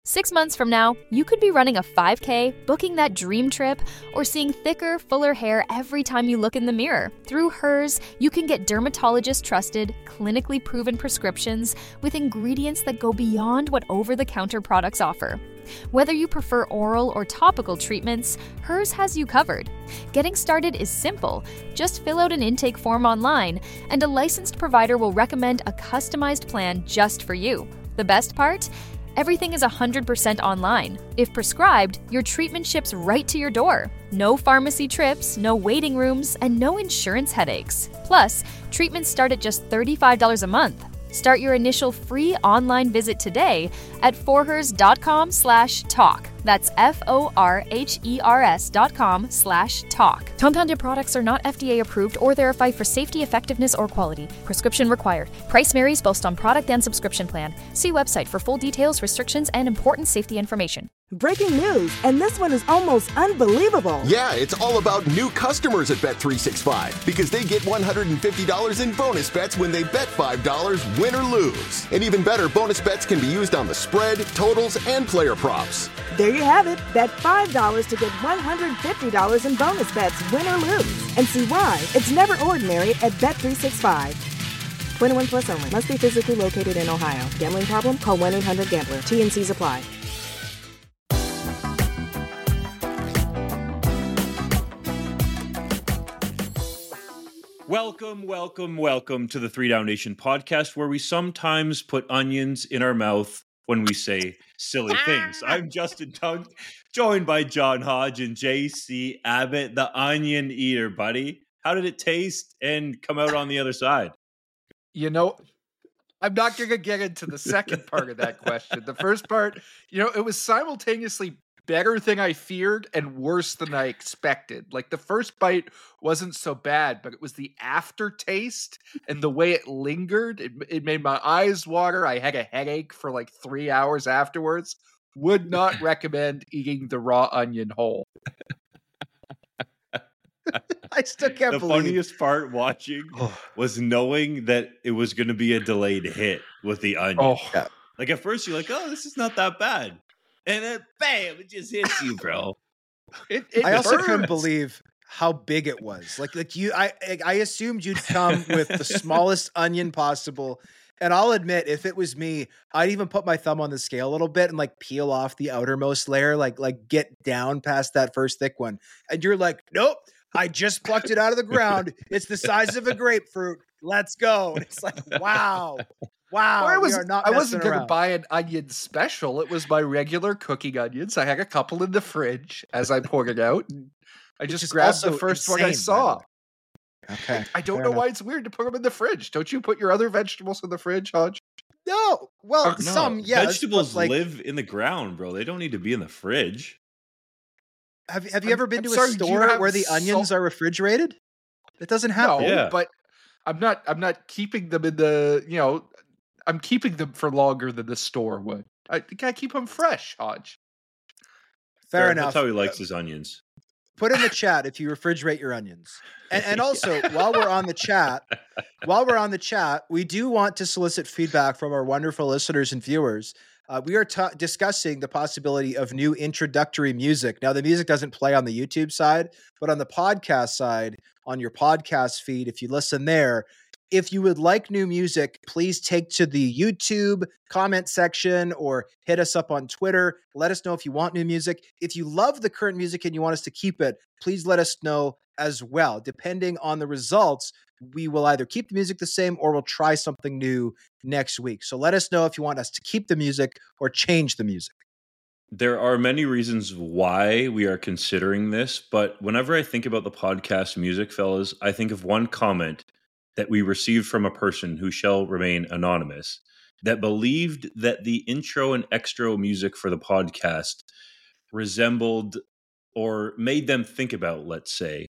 6 months from now, you could be running a 5K, booking that dream trip, or seeing thicker, fuller hair every time you look in the mirror. Through Hers, you can get dermatologist-trusted, clinically proven prescriptions with ingredients that go beyond what over-the-counter products offer. Whether you prefer oral or topical treatments, Hers has you covered. Getting started is simple. Just fill out an intake form online, and a licensed provider will recommend a customized plan just for you. The best part? Everything is 100% online. If prescribed, your treatment ships right to your door. No pharmacy trips, no waiting rooms, and no insurance headaches. Plus, treatments start at just $35 a month. Start your initial free online visit today at forhers.com/talk. That's forhers.com/talk. Compounded products are not FDA approved or verified for safety, effectiveness, or quality. Prescription required. Price varies based on product and subscription plan. See website for full details, restrictions, and important safety information. Breaking news, and this one is almost unbelievable. Yeah, it's all about new customers at Bet365 because they get $150 in bonus bets when they bet $5, win or lose. And even better, bonus bets can be used on the spread, totals, and player props. There you have it. Bet $5 to get $150 in bonus bets, win or lose. And see why it's never ordinary at Bet365. 21 plus only. Must be physically located in Ohio. Gambling problem? Call 1-800-GAMBLER. T&Cs apply. Welcome to the 3 Down Nation podcast, where we sometimes put onions in our mouth when we say silly things. I'm Justin Tunk, joined by John Hodge and JC Abbott, the onion eater, buddy. How did it taste and come out on the other side? You know, I'm not going to get into the second part of that question. The first part, it was simultaneously better than I feared and worse than I expected. Like, the first bite wasn't so bad, but it was the aftertaste and the way it lingered. It made my eyes water. I had a headache for like 3 hours afterwards. Would not recommend eating the raw onion whole. I still can't The believe funniest part watching was knowing that it was going to be a delayed hit with the onion. Oh, Yeah. Like, at first you're like, oh, this is not that bad. And then, bam, it just hits you, bro. it I also burns. couldn't believe how big it was. Like you, I assumed you'd come with the smallest onion possible. And I'll admit, if it was me, I'd even put my thumb on the scale a little bit and like peel off the outermost layer, like get down past that first thick one. And you're like, nope, I just plucked it out of the ground. It's the size of a grapefruit. Let's go. And it's like, wow. Well, I I wasn't going to buy an onion special. It was my regular cooking onions. I had a couple in the fridge as I poured it out. And I just grabbed the first one I saw. Okay. I don't know why it's weird to put them in the fridge. Don't you put your other vegetables in the fridge, Hodge? No. Well, No, some, yes. vegetables but, like, live in the ground, bro. They don't need to be in the fridge. Have you ever been I'm to sorry, a do you store have where the onions are refrigerated? It doesn't happen. Yeah. But I'm not keeping them in the, I'm keeping them for longer than the store would. I think I keep them fresh, Hodge. Fair That's enough. how he likes his onions. Put in the chat if you refrigerate your onions. And also, while we're on the chat, we do want to solicit feedback from our wonderful listeners and viewers. We are discussing the possibility of new introductory music. Now, the music doesn't play on the YouTube side, but on the podcast side, on your podcast feed, if you listen there, if you would like new music, please take to the YouTube comment section or hit us up on Twitter. Let us know if you want new music. If you love the current music and you want us to keep it, please let us know as well. Depending on the results, we will either keep the music the same or we'll try something new next week. So let us know if you want us to keep the music or change the music. There are many reasons why we are considering this, but whenever I think about the podcast music, fellas, I think of one comment that we received from a person who shall remain anonymous that believed that the intro and extra music for the podcast resembled or made them think about, let's say,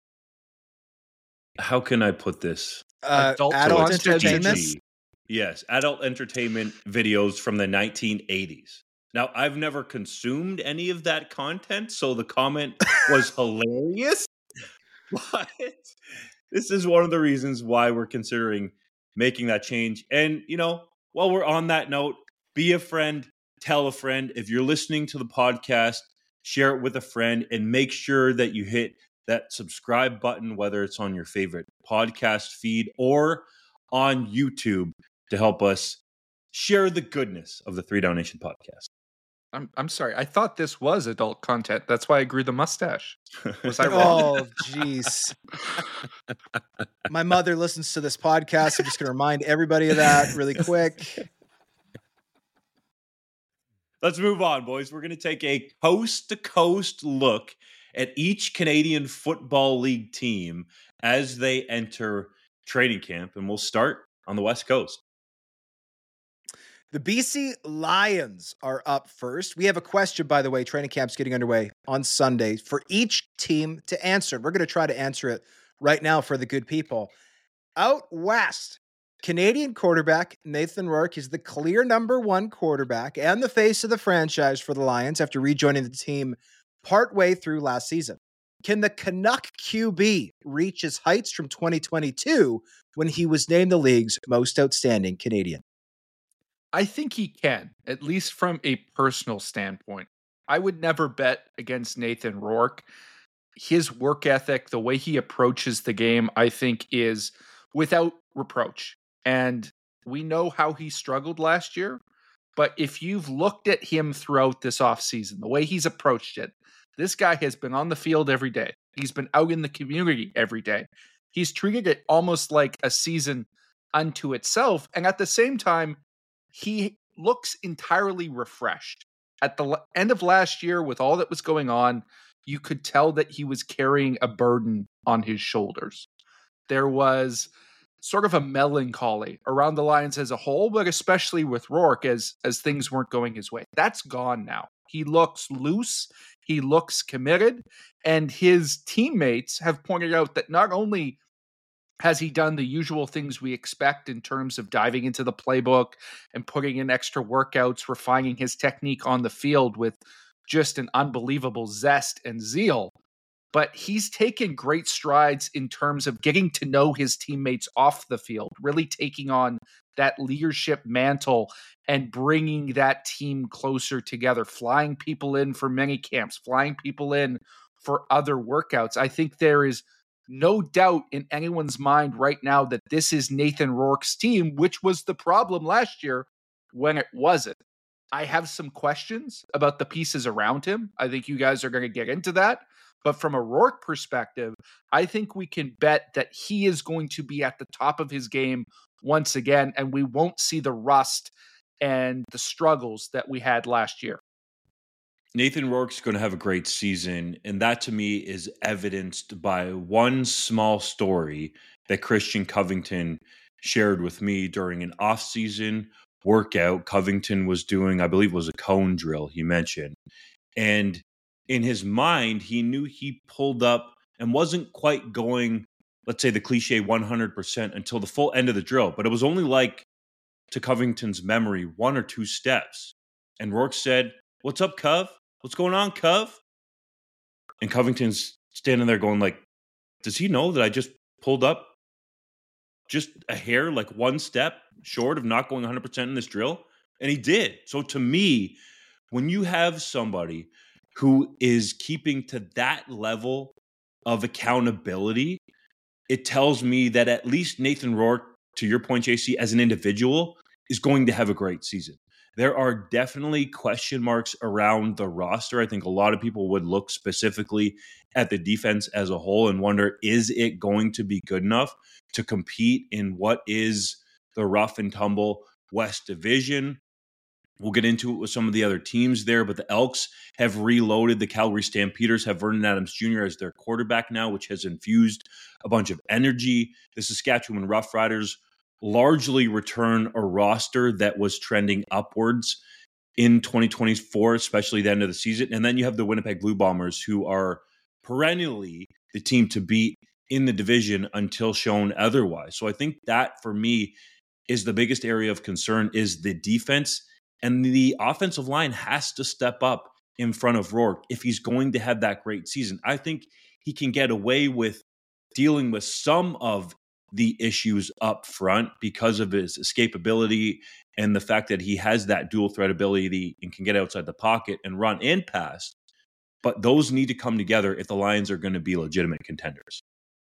how can I put this? Adult entertainment. PG. Yes, adult entertainment videos from the 1980s. Now, I've never consumed any of that content, so the comment was hilarious. But this is one of the reasons why we're considering making that change. And, while we're on that note, be a friend, tell a friend. If you're listening to the podcast, share it with a friend and make sure that you hit that subscribe button, whether it's on your favorite podcast feed or on YouTube, to help us share the goodness of the 3 Down Nation podcast. I'm sorry. I thought this was adult content. That's why I grew the mustache. Was I wrong? Oh, jeez. My mother listens to this podcast. I'm just going to remind everybody of that really quick. Let's move on, boys. We're going to take a coast-to-coast look at each Canadian Football League team as they enter training camp, and we'll start on the West Coast. The BC Lions are up first. We have a question, by the way. Training camp's getting underway on Sunday for each team to answer. We're going to try to answer it right now for the good people. Out west, Canadian quarterback Nathan Rourke is the clear number 1 quarterback and the face of the franchise for the Lions after rejoining the team partway through last season. Can the Canuck QB reach his heights from 2022 when he was named the league's most outstanding Canadian? I think he can, at least from a personal standpoint. I would never bet against Nathan Rourke. His work ethic, the way he approaches the game, I think is without reproach. And we know how he struggled last year. But if you've looked at him throughout this offseason, the way he's approached it, this guy has been on the field every day. He's been out in the community every day. He's treated it almost like a season unto itself. And at the same time, he looks entirely refreshed. At the end of last year, with all that was going on, you could tell that he was carrying a burden on his shoulders. There was sort of a melancholy around the Lions as a whole, but especially with Rourke as things weren't going his way. That's gone now. He looks loose. He looks committed. And his teammates have pointed out that not only has he done the usual things we expect in terms of diving into the playbook and putting in extra workouts, refining his technique on the field with just an unbelievable zest and zeal, but he's taken great strides in terms of getting to know his teammates off the field, really taking on that leadership mantle and bringing that team closer together, flying people in for mini camps, flying people in for other workouts. I think there is no doubt in anyone's mind right now that this is Nathan Rourke's team, which was the problem last year when it wasn't. I have some questions about the pieces around him. I think you guys are going to get into that. But from a Rourke perspective, I think we can bet that he is going to be at the top of his game once again, and we won't see the rust and the struggles that we had last year. Nathan Rourke's going to have a great season, and that to me is evidenced by one small story that Christian Covington shared with me during an off-season workout Covington was doing. I believe it was a cone drill he mentioned. And in his mind, he knew he pulled up and wasn't quite going, let's say the cliche 100% until the full end of the drill. But it was only like, to Covington's memory, 1 or 2 steps. And Rourke said, "What's up, Cov? What's going on, Cov?" And Covington's standing there going like, does he know that I just pulled up just a hair, like 1 step short of not going 100% in this drill? And he did. So to me, when you have somebody who is keeping to that level of accountability, it tells me that at least Nathan Rourke, to your point, JC, as an individual, is going to have a great season. There are definitely question marks around the roster. I think a lot of people would look specifically at the defense as a whole and wonder, is it going to be good enough to compete in what is the rough and tumble West Division? We'll get into it with some of the other teams there, but the Elks have reloaded. The Calgary Stampeders have Vernon Adams Jr. as their quarterback now, which has infused a bunch of energy. The Saskatchewan Roughriders largely return a roster that was trending upwards in 2024, especially the end of the season. And then you have the Winnipeg Blue Bombers, who are perennially the team to beat in the division until shown otherwise. So I think that, for me, is the biggest area of concern, is the defense. And the offensive line has to step up in front of Rourke if he's going to have that great season. I think he can get away with dealing with some of the issues up front because of his escapability and the fact that he has that dual threat ability and can get outside the pocket and run and pass. But those need to come together if the Lions are going to be legitimate contenders.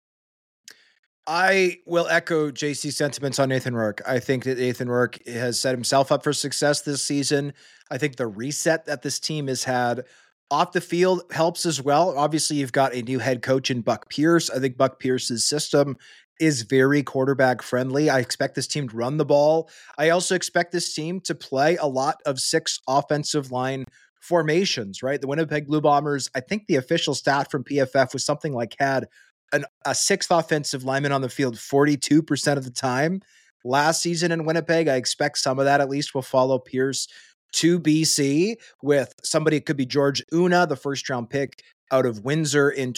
I will echo JC's sentiments on Nathan Rourke. I think that Nathan Rourke has set himself up for success this season. I think the reset that this team has had off the field helps as well. Obviously, you've got a new head coach in Buck Pierce. I think Buck Pierce's system is very quarterback friendly. I expect this team to run the ball. I also expect this team to play a lot of 6 offensive line formations, right? The Winnipeg Blue Bombers, I think the official stat from PFF was something like had a 6th offensive lineman on the field 42% of the time last season in Winnipeg. I expect some of that at least will follow Pierce to BC with somebody. It could be George Una, the first round pick out of Windsor in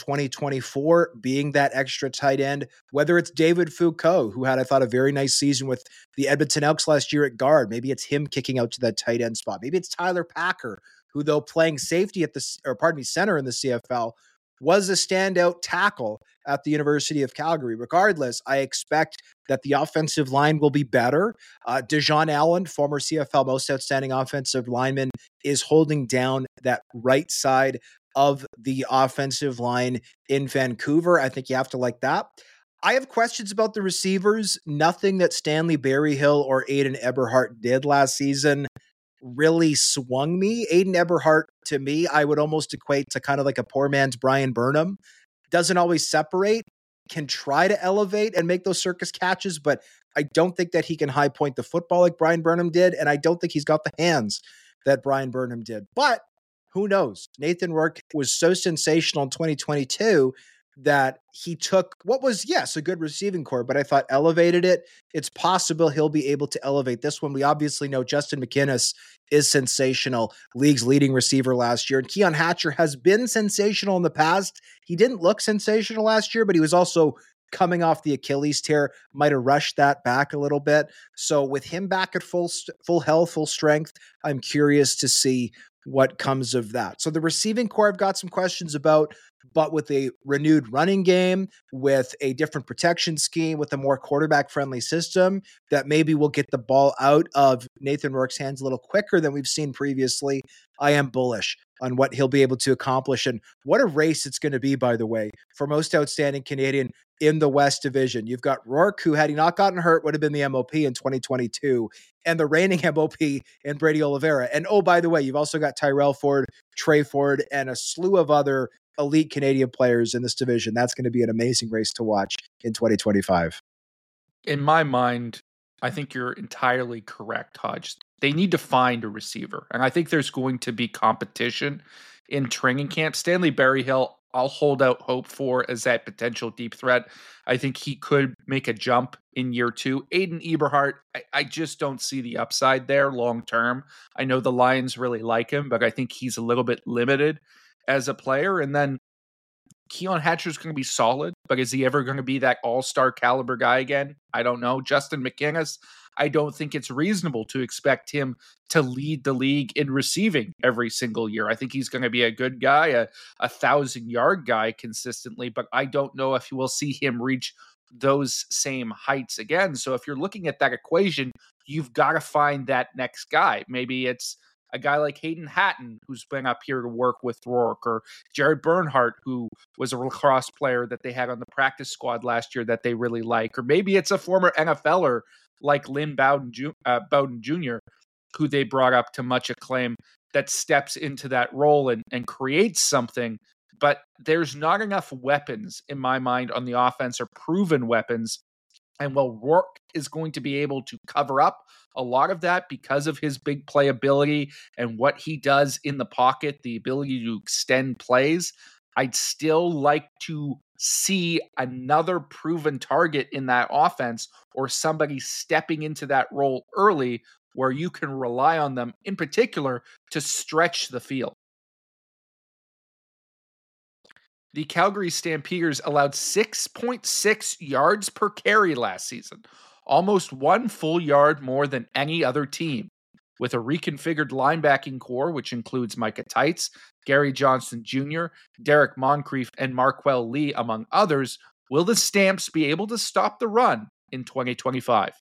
2024, being that extra tight end, whether it's David Foucault, who had, I thought, a very nice season with the Edmonton Elks last year at guard. Maybe it's him kicking out to that tight end spot. Maybe it's Tyler Packer, who, though playing safety at center in the CFL, was a standout tackle at the University of Calgary. Regardless, I expect that the offensive line will be better. Dejon Allen, former CFL most outstanding offensive lineman, is holding down that right side of the offensive line in Vancouver. I think you have to like that. I have questions about the receivers. Nothing that Stanley Berryhill or Aiden Eberhardt did last season really swung me. Aiden Eberhardt, to me, I would almost equate to kind of like a poor man's Brian Burnham. Doesn't always separate, can try to elevate and make those circus catches, but I don't think that he can high point the football like Brian Burnham did, and I don't think he's got the hands that Brian Burnham did. But who knows? Nathan Rourke was so sensational in 2022 that he took what was, yes, a good receiving core, but I thought elevated it. It's possible he'll be able to elevate this one. We obviously know Justin McInnis is sensational, league's leading receiver last year. And Keon Hatcher has been sensational in the past. He didn't look sensational last year, but he was also coming off the Achilles tear, might have rushed that back a little bit. So with him back at full health, full strength, I'm curious to see what comes of that. So the receiving core, I've got some questions about, but with a renewed running game, with a different protection scheme, with a more quarterback-friendly system, that maybe will get the ball out of Nathan Rourke's hands a little quicker than we've seen previously. I am bullish on what he'll be able to accomplish. And what a race it's going to be, by the way, for most outstanding Canadian in the West Division. You've got Rourke, who, had he not gotten hurt, would have been the MOP in 2022, and the reigning MOP in Brady Oliveira. And oh, by the way, you've also got Tyrell Ford, Trey Ford, and a slew of other elite Canadian players in this division. That's going to be an amazing race to watch in 2025. In my mind, I think you're entirely correct, Hodge. They need to find a receiver. And I think there's going to be competition in training camp. Stanley Berryhill, I'll hold out hope for as that potential deep threat. I think he could make a jump in year 2. Aiden Eberhardt, I just don't see the upside there long term. I know the Lions really like him, but I think he's a little bit limited as a player. And then Keon Hatcher is going to be solid, but is he ever going to be that all-star caliber guy again? I don't know. Justin McInnis, I don't think it's reasonable to expect him to lead the league in receiving every single year. I think he's going to be a good guy, a 1,000-yard guy consistently, but I don't know if you will see him reach those same heights again. So if you're looking at that equation, you've got to find that next guy. Maybe it's a guy like Hayden Hatton, who's been up here to work with Rourke, or Jared Bernhardt, who was a lacrosse player that they had on the practice squad last year that they really like. Or maybe it's a former NFLer like Lynn Bowden Jr., who they brought up to much acclaim, that steps into that role and creates something. But there's not enough weapons, in my mind, on the offense, or proven weapons. And while Rourke is going to be able to cover up a lot of that because of his big playability and what he does in the pocket, the ability to extend plays, I'd still like to see another proven target in that offense, or somebody stepping into that role early where you can rely on them, in particular, to stretch the field. The Calgary Stampeders allowed 6.6 yards per carry last season, almost 1 full yard more than any other team. With a reconfigured linebacking core, which includes Micah Teitz, Gary Johnson Jr., Derek Moncrief, and Marquel Lee, among others, Will the Stamps be able to stop the run in 2025?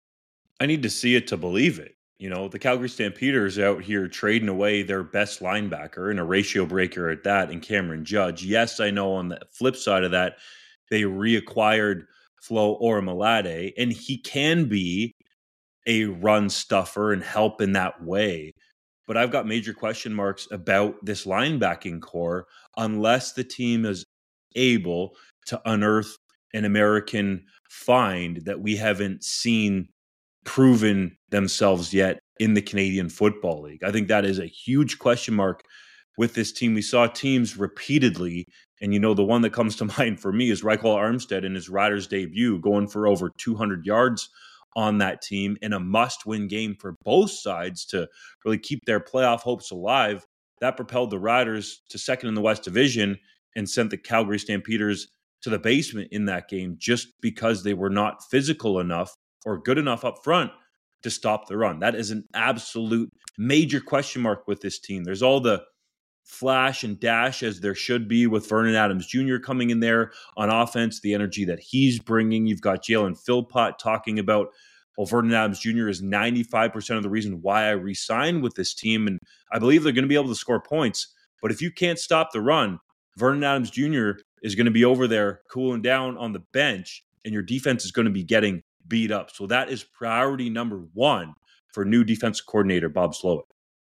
I need to see it to believe it. You know, the Calgary Stampeders out here trading away their best linebacker and a ratio breaker at that in Cameron Judge. Yes, I know on the flip side of that, they reacquired Flo Orimolade, and he can be a run stuffer and help in that way. But I've got major question marks about this linebacking core unless the team is able to unearth an American find that we haven't seen proven themselves yet in the Canadian Football League. I think that is a huge question mark with this team. We saw teams repeatedly, and the one that comes to mind for me is Ryquell Armstead in his Riders debut, going for over 200 yards on that team in a must-win game for both sides to really keep their playoff hopes alive. That propelled the Riders to second in the West Division and sent the Calgary Stampeders to the basement in that game just because they were not physical enough or good enough up front to stop the run. That is an absolute major question mark with this team. There's all the flash and dash as there should be with Vernon Adams Jr. coming in there on offense, the energy that he's bringing. You've got Jalen Philpott talking about, Vernon Adams Jr. is 95% of the reason why I re-signed with this team, and I believe they're going to be able to score points. But if you can't stop the run, Vernon Adams Jr. is going to be over there cooling down on the bench, and your defense is going to be getting beat up. So that is priority number one for new defensive coordinator Bob Slowik.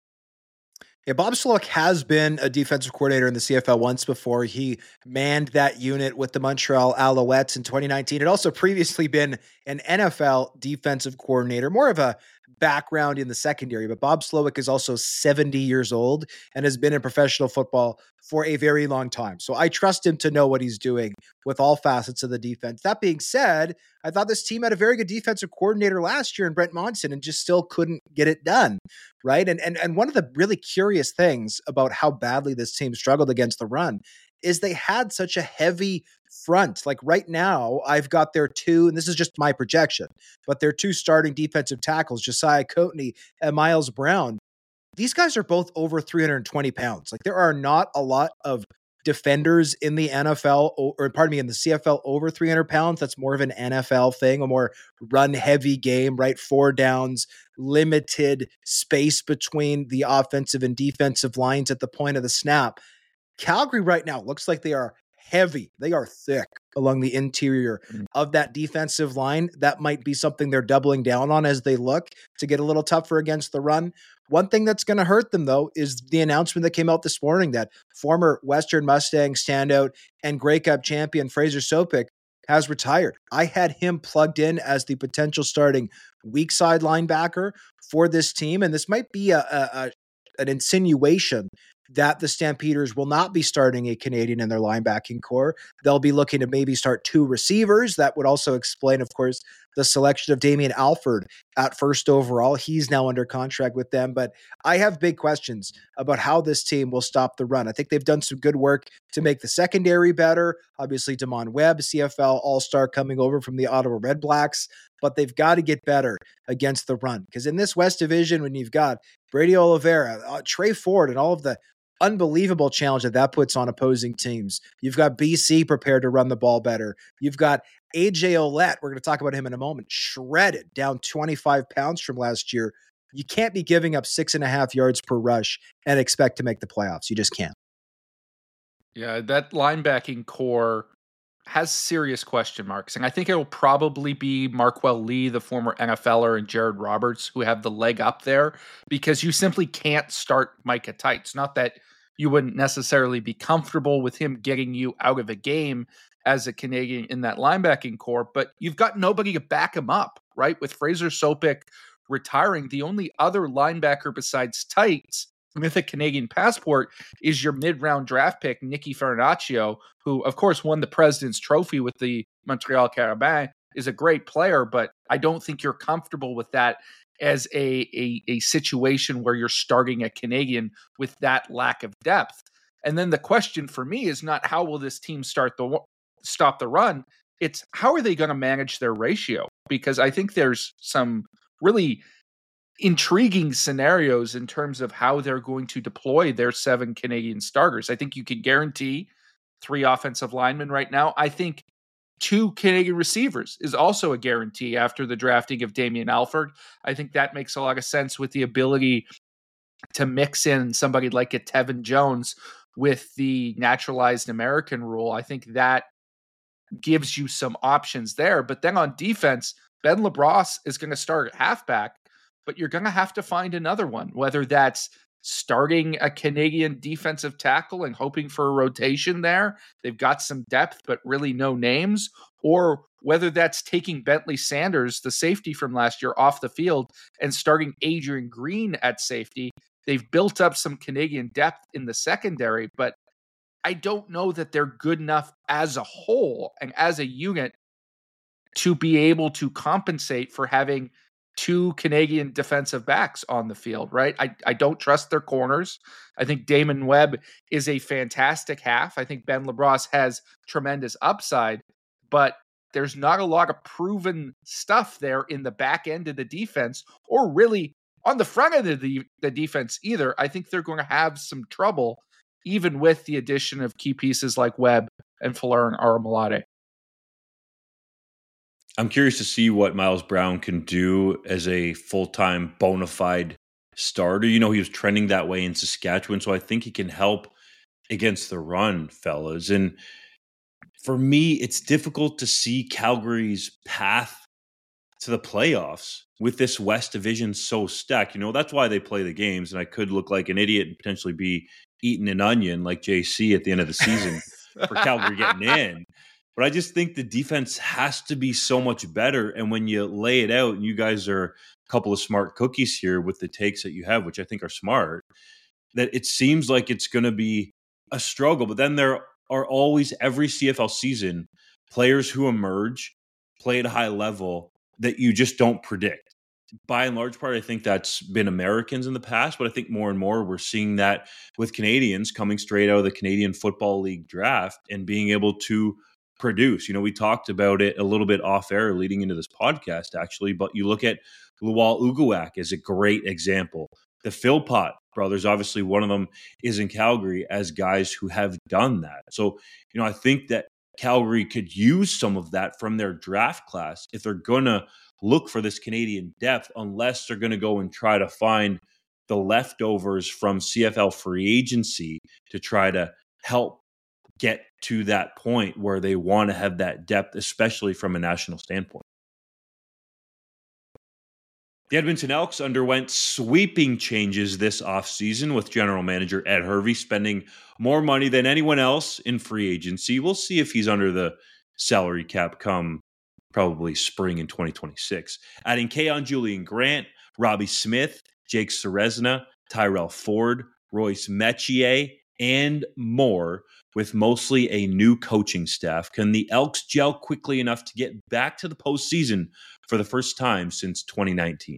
Yeah, Bob Slowik has been a defensive coordinator in the CFL once before. He manned that unit with the Montreal Alouettes in 2019. Had also previously been an NFL defensive coordinator, more of a background in the secondary. But Bob Slowik is also 70 years old and has been in professional football for a very long time. So I trust him to know what he's doing with all facets of the defense. That being said, I thought this team had a very good defensive coordinator last year in Brent Monson and just still couldn't get it done, right? And one of the really curious things about how badly this team struggled against the run is they had such a heavy front. Like right now, I've got their two, and this is just my projection, but their two starting defensive tackles, Josiah Coatney and Miles Brown. These guys are both over 320 pounds. Like there are not a lot of defenders in the NFL, in the CFL over 300 pounds. That's more of an NFL thing, a more run heavy game, right? 4 downs, limited space between the offensive and defensive lines at the point of the snap. Calgary right now looks like they are heavy. They are thick along the interior of that defensive line. That might be something they're doubling down on as they look to get a little tougher against the run. One thing that's going to hurt them, though, is the announcement that came out this morning that former Western Mustang standout and Grey Cup champion Fraser Sopik has retired. I had him plugged in as the potential starting weak side linebacker for this team, and this might be an insinuation that the Stampeders will not be starting a Canadian in their linebacking core. They'll be looking to maybe start 2 receivers. That would also explain, of course, the selection of Damian Alford at first overall. He's now under contract with them. But I have big questions about how this team will stop the run. I think they've done some good work to make the secondary better. Obviously, Damon Webb, CFL All-Star coming over from the Ottawa Red Blacks. But they've got to get better against the run. Because in this West Division, when you've got Brady Oliveira, Trey Ford, and all of the unbelievable challenge that puts on opposing teams. You've got BC prepared to run the ball better. You've got AJ Ouellette, we're going to talk about him in a moment, shredded, down 25 pounds from last year. You can't be giving up 6.5 yards per rush and expect to make the playoffs. You just can't. Yeah, that linebacking core has serious question marks. And I think it'll probably be Marquel Lee, the former NFLer, and Jared Roberts who have the leg up there because you simply can't start Micah Tights. Not that you wouldn't necessarily be comfortable with him getting you out of a game as a Canadian in that linebacking core, but you've got nobody to back him up, right? With Fraser Sopik retiring, the only other linebacker besides Tights with a Canadian passport is your mid-round draft pick, Nicky Farinaccio, who, of course, won the President's Trophy with the Montreal Carabins, is a great player, but I don't think you're comfortable with that as a situation where you're starting a Canadian with that lack of depth. And then the question for me is not how will this team stop the run, it's how are they going to manage their ratio? Because I think there's some really intriguing scenarios in terms of how they're going to deploy their 7 Canadian starters. I think you can guarantee 3 offensive linemen right now. I think 2 Canadian receivers is also a guarantee after the drafting of Damian Alford. I think that makes a lot of sense with the ability to mix in somebody like a Tevin Jones with the naturalized American rule. I think that gives you some options there. But then on defense, Ben LaBrosse is going to start at halfback, but you're going to have to find another one, whether that's starting a Canadian defensive tackle and hoping for a rotation there. They've got some depth, but really no names. Or whether that's taking Bentley Sanders, the safety from last year, off the field and starting Adrian Green at safety. They've built up some Canadian depth in the secondary, but I don't know that they're good enough as a whole and as a unit to be able to compensate for having 2 Canadian defensive backs on the field, right? I don't trust their corners. I think Damon Webb is a fantastic half. I think Ben LaBrosse has tremendous upside, but there's not a lot of proven stuff there in the back end of the defense, or really on the front end of the defense either. I think they're going to have some trouble, even with the addition of key pieces like Webb and Folarin Aromalade. I'm curious to see what Miles Brown can do as a full-time bona fide starter. You know, he was trending that way in Saskatchewan, so I think he can help against the run, fellas. And for me, it's difficult to see Calgary's path to the playoffs with this West Division so stacked. You know, that's why they play the games, and I could look like an idiot and potentially be eating an onion like JC at the end of the season for Calgary getting in. But I just think the defense has to be so much better. And when you lay it out, and you guys are a couple of smart cookies here with the takes that you have, which I think are smart, that it seems like it's going to be a struggle. But then there are always, every CFL season, players who emerge, play at a high level that you just don't predict. By and large part, I think that's been Americans in the past, but I think more and more we're seeing that with Canadians coming straight out of the Canadian Football League draft and being able to produce. You know, we talked about it a little bit off air leading into this podcast, actually, but you look at Lual Uguak as a great example. The Philpott brothers, obviously one of them is in Calgary, as guys who have done that. So, you know, I think that Calgary could use some of that from their draft class if they're going to look for this Canadian depth, unless they're going to go and try to find the leftovers from CFL free agency to try to help get to that point where they want to have that depth, especially from a national standpoint. The Edmonton Elks underwent sweeping changes this offseason, with general manager Ed Hervey spending more money than anyone else in free agency. We'll see if he's under the salary cap come probably spring in 2026. Adding Keon Julian Grant, Robbie Smith, Jake Ceresna, Tyrell Ford, Royce Metier, and more, with mostly a new coaching staff. Can the Elks gel quickly enough to get back to the postseason for the first time since 2019?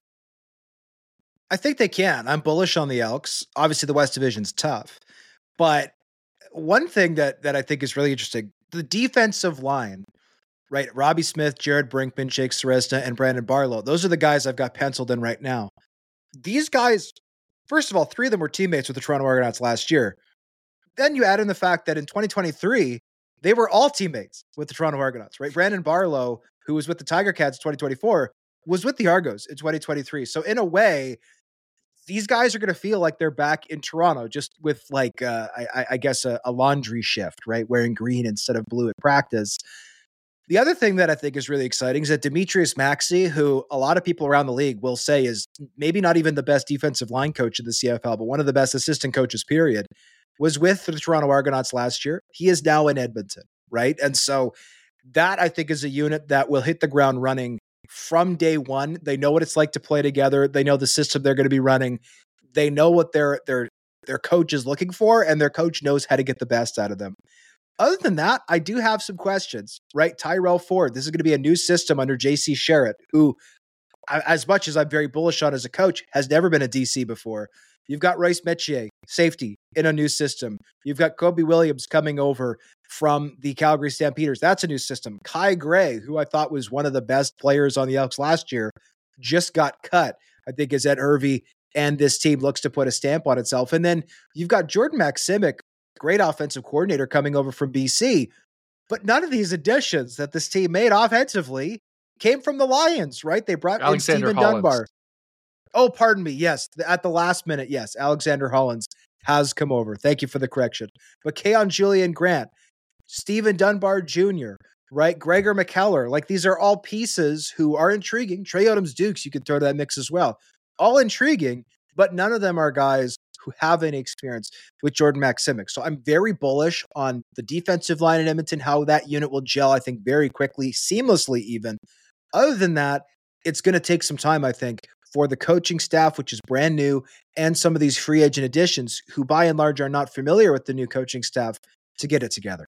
I think they can. I'm bullish on the Elks. Obviously, the West Division's tough. But one thing that I think is really interesting, the defensive line, right? Robbie Smith, Jared Brinkman, Jake Ceresna, and Brandon Barlow. Those are the guys I've got penciled in right now. These guys, first of all, 3 of them were teammates with the Toronto Argonauts last year. Then you add in the fact that in 2023, they were all teammates with the Toronto Argonauts, right? Brandon Barlow, who was with the Tiger Cats in 2024, was with the Argos in 2023. So in a way, these guys are going to feel like they're back in Toronto, just with like, I guess, a laundry shift, right? Wearing green instead of blue at practice. The other thing that I think is really exciting is that Demetrius Maxey, who a lot of people around the league will say is maybe not even the best defensive line coach in the CFL, but one of the best assistant coaches, period, was with the Toronto Argonauts last year. He is now in Edmonton, right? And so that, I think, is a unit that will hit the ground running from day one. They know what it's like to play together. They know the system they're going to be running. They know what their coach is looking for, and their coach knows how to get the best out of them. Other than that, I do have some questions, right? Tyrell Ford, this is going to be a new system under JC Sherritt, who, as much as I'm very bullish on as a coach, has never been a DC before. You've got Royce Metier, safety, in a new system. You've got Kobe Williams coming over from the Calgary Stampeders. That's a new system. Kai Gray, who I thought was one of the best players on the Elks last year, just got cut, I think, as Ed Hervey and this team looks to put a stamp on itself. And then you've got Jordan Maksimic, great offensive coordinator, coming over from BC. But none of these additions that this team made offensively came from the Lions, right? They brought in Alexander Steven Hollins. Dunbar. Oh, pardon me. Yes, at the last minute, yes, Alexander Hollins has come over. Thank you for the correction. But Keon Julian Grant, Steven Dunbar Jr., right? Gregor McKellar, like these are all pieces who are intriguing. Trey Adams-Dukes, you could throw to that mix as well. All intriguing, but none of them are guys who have any experience with Jordan Maksymic. So I'm very bullish on the defensive line in Edmonton, how that unit will gel, I think, very quickly, seamlessly even. Other than that, it's going to take some time, I think, for the coaching staff, which is brand new, and some of these free agent additions who by and large are not familiar with the new coaching staff to get it together.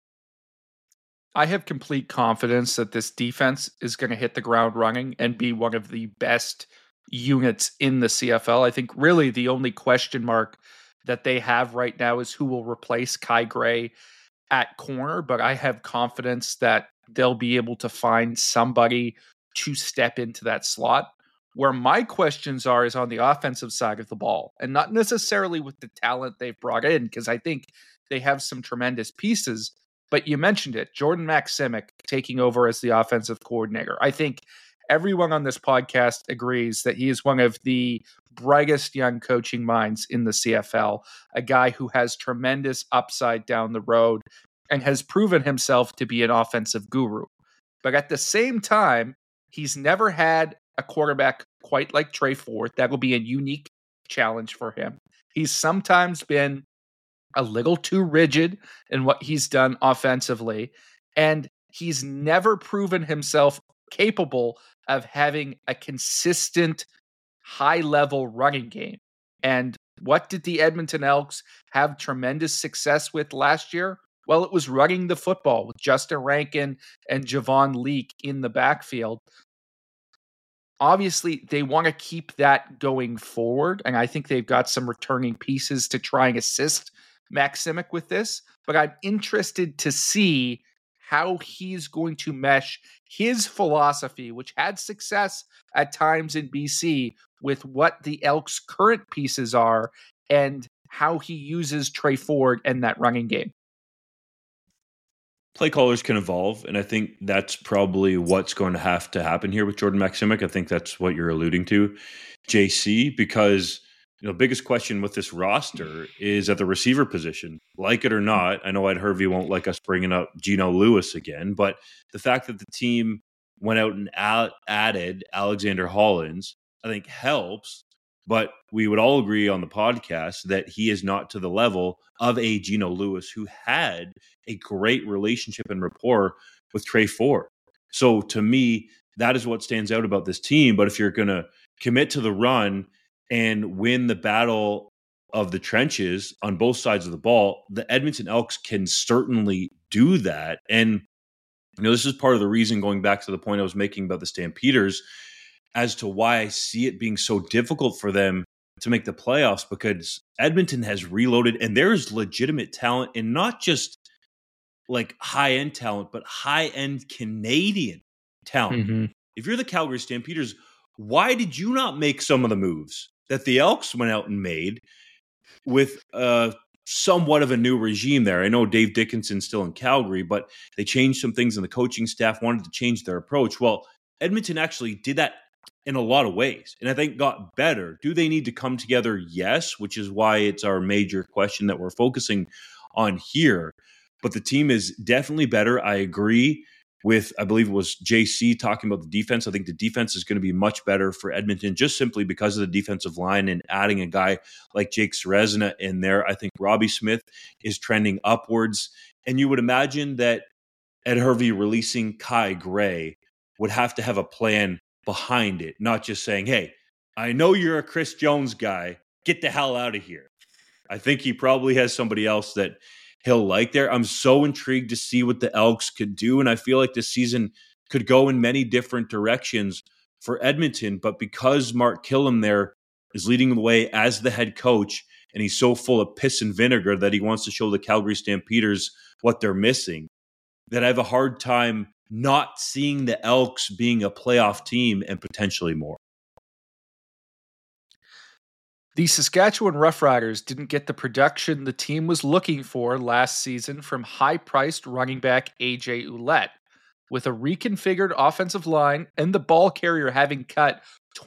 I have complete confidence that this defense is going to hit the ground running and be one of the best units in the CFL. I think really the only question mark that they have right now is who will replace Kai Gray at corner, but I have confidence that they'll be able to find somebody to step into that slot. Where my questions are is on the offensive side of the ball, and not necessarily with the talent they've brought in, because I think they have some tremendous pieces. But you mentioned it, Jordan Maksymic taking over as the offensive coordinator. I think everyone on this podcast agrees that he is one of the brightest young coaching minds in the CFL, a guy who has tremendous upside down the road and has proven himself to be an offensive guru. But at the same time, he's never had a quarterback quite like Trey Ford. That will be a unique challenge for him. He's sometimes been a little too rigid in what he's done offensively, and he's never proven himself capable of having a consistent high-level running game. And what did the Edmonton Elks have tremendous success with last year? Well, it was running the football with Justin Rankin and Javon Leake in the backfield. Obviously, they want to keep that going forward, and I think they've got some returning pieces to try and assist Maksymic with this, but I'm interested to see how he's going to mesh his philosophy, which had success at times in BC, with what the Elks' current pieces are and how he uses Trey Ford and that running game. Play callers can evolve, and I think that's probably what's going to have to happen here with Jordan Maksymic. I think that's what you're alluding to, JC, because biggest question with this roster is at the receiver position. Like it or not, I know Ed Hervey won't like us bringing up Geno Lewis again, but the fact that the team went out and added Alexander Hollins, I think helps. But we would all agree on the podcast that he is not to the level of a Geno Lewis, who had a great relationship and rapport with Trey Ford. So to me, that is what stands out about this team. But if you're going to commit to the run and win the battle of the trenches on both sides of the ball, the Edmonton Elks can certainly do that. And this is part of the reason, going back to the point I was making about the Stampeders, as to why I see it being so difficult for them to make the playoffs, because Edmonton has reloaded and there's legitimate talent, and not just like high-end talent, but high-end Canadian talent. Mm-hmm. If you're the Calgary Stampeders, why did you not make some of the moves that the Elks went out and made with somewhat of a new regime there? I know Dave Dickinson's still in Calgary, but they changed some things, and the coaching staff wanted to change their approach. Well, Edmonton actually did that in a lot of ways, and I think got better. Do they need to come together? Yes, which is why it's our major question that we're focusing on here. But the team is definitely better. I agree with, I believe it was JC talking about the defense. I think the defense is going to be much better for Edmonton, just simply because of the defensive line and adding a guy like Jake Ceresna in there. I think Robbie Smith is trending upwards. And you would imagine that Ed Hervey releasing Kai Gray would have to have a plan behind it, not just saying, hey, I know you're a Chris Jones guy, get the hell out of here. I think he probably has somebody else that he'll like there. I'm so intrigued to see what the Elks could do, and I feel like this season could go in many different directions for Edmonton, but because Mark Killam there is leading the way as the head coach, and he's so full of piss and vinegar that he wants to show the Calgary Stampeders what they're missing, that I have a hard time not seeing the Elks being a playoff team and potentially more. The Saskatchewan Roughriders didn't get the production the team was looking for last season from high-priced running back AJ Ouellette. With a reconfigured offensive line and the ball carrier having cut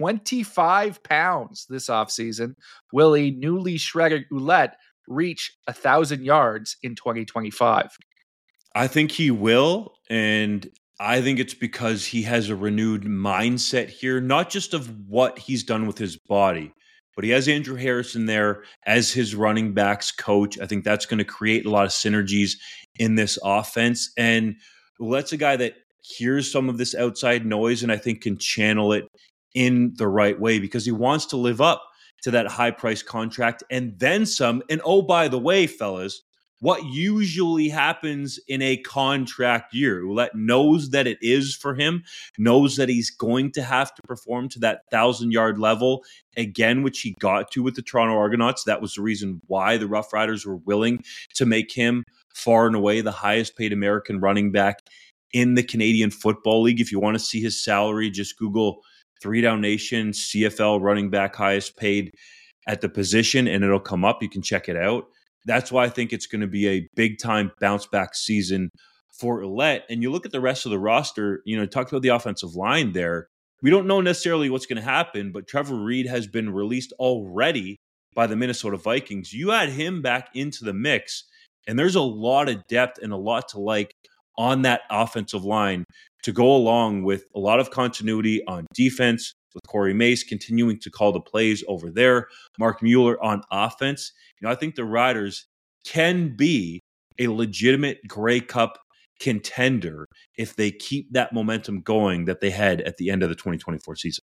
25 pounds this offseason, will a newly shredded Ouellette reach 1,000 yards in 2025? I think he will, and I think it's because he has a renewed mindset here, not just of what he's done with his body, but he has Andrew Harrison there as his running backs coach. I think that's going to create a lot of synergies in this offense. And Ouellette's a guy that hears some of this outside noise and I think can channel it in the right way because he wants to live up to that high price contract and then some. And oh, by the way, fellas, what usually happens in a contract year, Ouellette knows that it is for him, knows that he's going to have to perform to that 1,000-yard level again, which he got to with the Toronto Argonauts. That was the reason why the Rough Riders were willing to make him far and away the highest paid American running back in the Canadian Football League. If you want to see his salary, just Google 3 Down Nation, CFL running back highest paid at the position, and it'll come up. You can check it out. That's why I think it's going to be a big-time bounce-back season for Ouellette. And you look at the rest of the roster, talked about the offensive line there. We don't know necessarily what's going to happen, but Trevor Reed has been released already by the Minnesota Vikings. You add him back into the mix, and there's a lot of depth and a lot to like on that offensive line to go along with a lot of continuity on defense, with Corey Mace continuing to call the plays over there, Mark Mueller on offense. I think the Riders can be a legitimate Grey Cup contender if they keep that momentum going that they had at the end of the 2024 season.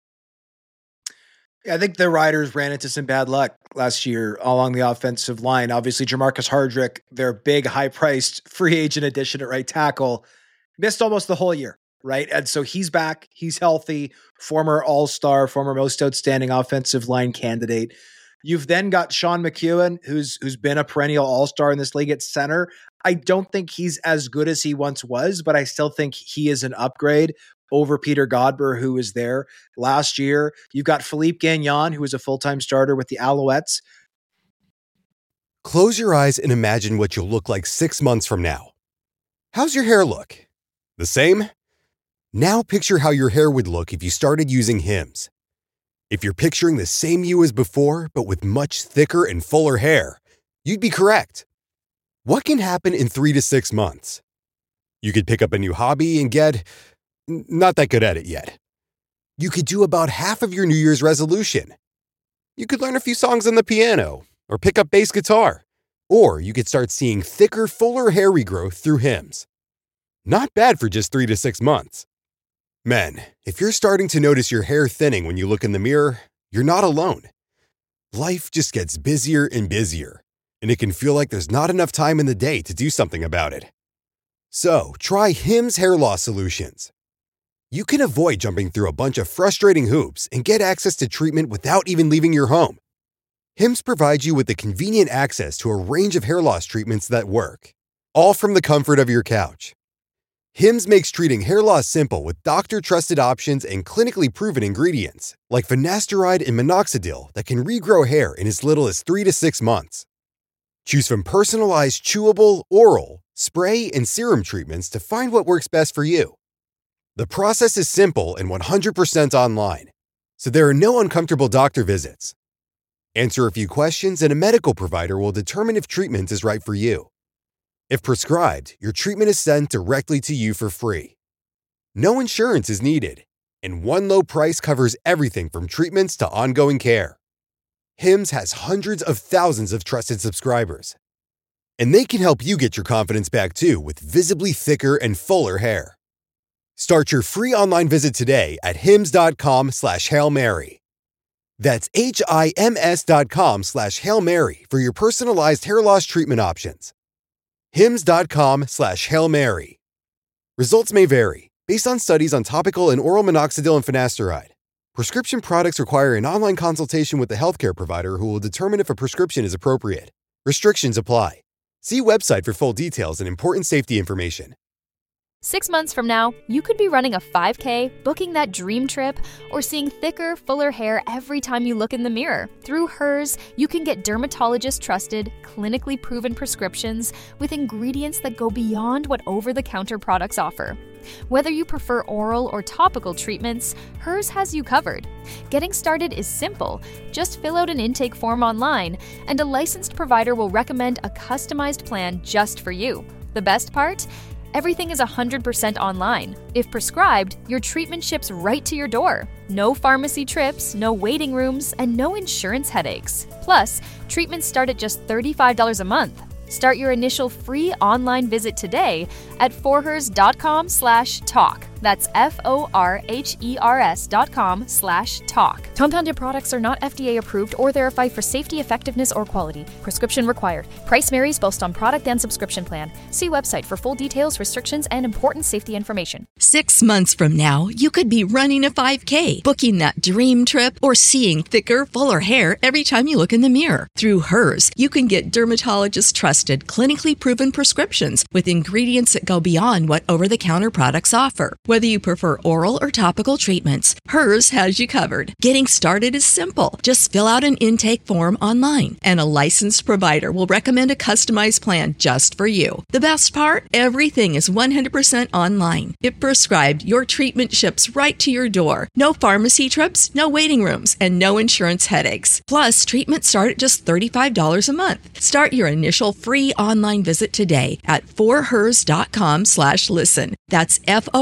Yeah, I think the Riders ran into some bad luck last year along the offensive line. Obviously, Jamarcus Hardrick, their big, high-priced free agent addition at right tackle, missed almost the whole year, right? And so he's back. He's healthy. Former All-Star, former most outstanding offensive line candidate. You've then got Sean McEwen, who's been a perennial all-star in this league at center. I don't think he's as good as he once was, but I still think he is an upgrade over Peter Godber, who was there last year. You've got Philippe Gagnon, who is a full-time starter with the Alouettes. Close your eyes and imagine what you'll look like 6 months from now. How's your hair look? The same? Now picture how your hair would look if you started using Hims. If you're picturing the same you as before, but with much thicker and fuller hair, you'd be correct. What can happen in 3 to 6 months? You could pick up a new hobby and get not that good at it yet. You could do about half of your New Year's resolution. You could learn a few songs on the piano or pick up bass guitar. Or you could start seeing thicker, fuller hair regrowth through Hims. Not bad for just 3 to 6 months. Men, if you're starting to notice your hair thinning when you look in the mirror, you're not alone. Life just gets busier and busier, and it can feel like there's not enough time in the day to do something about it. So, try Hims Hair Loss Solutions. You can avoid jumping through a bunch of frustrating hoops and get access to treatment without even leaving your home. Hims provides you with the convenient access to a range of hair loss treatments that work, all from the comfort of your couch. Hims makes treating hair loss simple with doctor-trusted options and clinically proven ingredients, like finasteride and minoxidil that can regrow hair in as little as 3 to 6 months. Choose from personalized chewable, oral, spray, and serum treatments to find what works best for you. The process is simple and 100% online, so there are no uncomfortable doctor visits. Answer a few questions and a medical provider will determine if treatment is right for you. If prescribed, your treatment is sent directly to you for free. No insurance is needed, and one low price covers everything from treatments to ongoing care. Hims has hundreds of thousands of trusted subscribers, and they can help you get your confidence back too with visibly thicker and fuller hair. Start your free online visit today at hims.com/Hail Mary. That's HIMS.com/Hail Mary for your personalized hair loss treatment options. Hims.com/Hail Mary. Results may vary based on studies on topical and oral minoxidil and finasteride. Prescription products require an online consultation with the healthcare provider who will determine if a prescription is appropriate. Restrictions apply. See website for full details and important safety information. 6 months from now, you could be running a 5K, booking that dream trip, or seeing thicker, fuller hair every time you look in the mirror. Through Hers, you can get dermatologist-trusted, clinically proven prescriptions with ingredients that go beyond what over-the-counter products offer. Whether you prefer oral or topical treatments, Hers has you covered. Getting started is simple. Just fill out an intake form online, and a licensed provider will recommend a customized plan just for you. The best part? Everything is 100% online. If prescribed, your treatment ships right to your door. No pharmacy trips, no waiting rooms, and no insurance headaches. Plus, treatments start at just $35 a month. Start your initial free online visit today at forhers.com/talk. That's forhers.com/talk. Compounded products are not FDA approved or verified for safety, effectiveness, or quality. Prescription required. Price varies both on product and subscription plan. See website for full details, restrictions, and important safety information. 6 months from now, you could be running a 5K, booking that dream trip, or seeing thicker, fuller hair every time you look in the mirror. Through Hers, you can get dermatologist-trusted, clinically proven prescriptions with ingredients that go beyond what over-the-counter products offer. Whether you prefer oral or topical treatments, Hers has you covered. Getting started is simple. Just fill out an intake form online, and a licensed provider will recommend a customized plan just for you. The best part? Everything is 100% online. If prescribed, your treatment ships right to your door. No pharmacy trips, no waiting rooms, and no insurance headaches. Plus, treatments start at just $35 a month. Start your initial free online visit today at forhers.com/listen. That's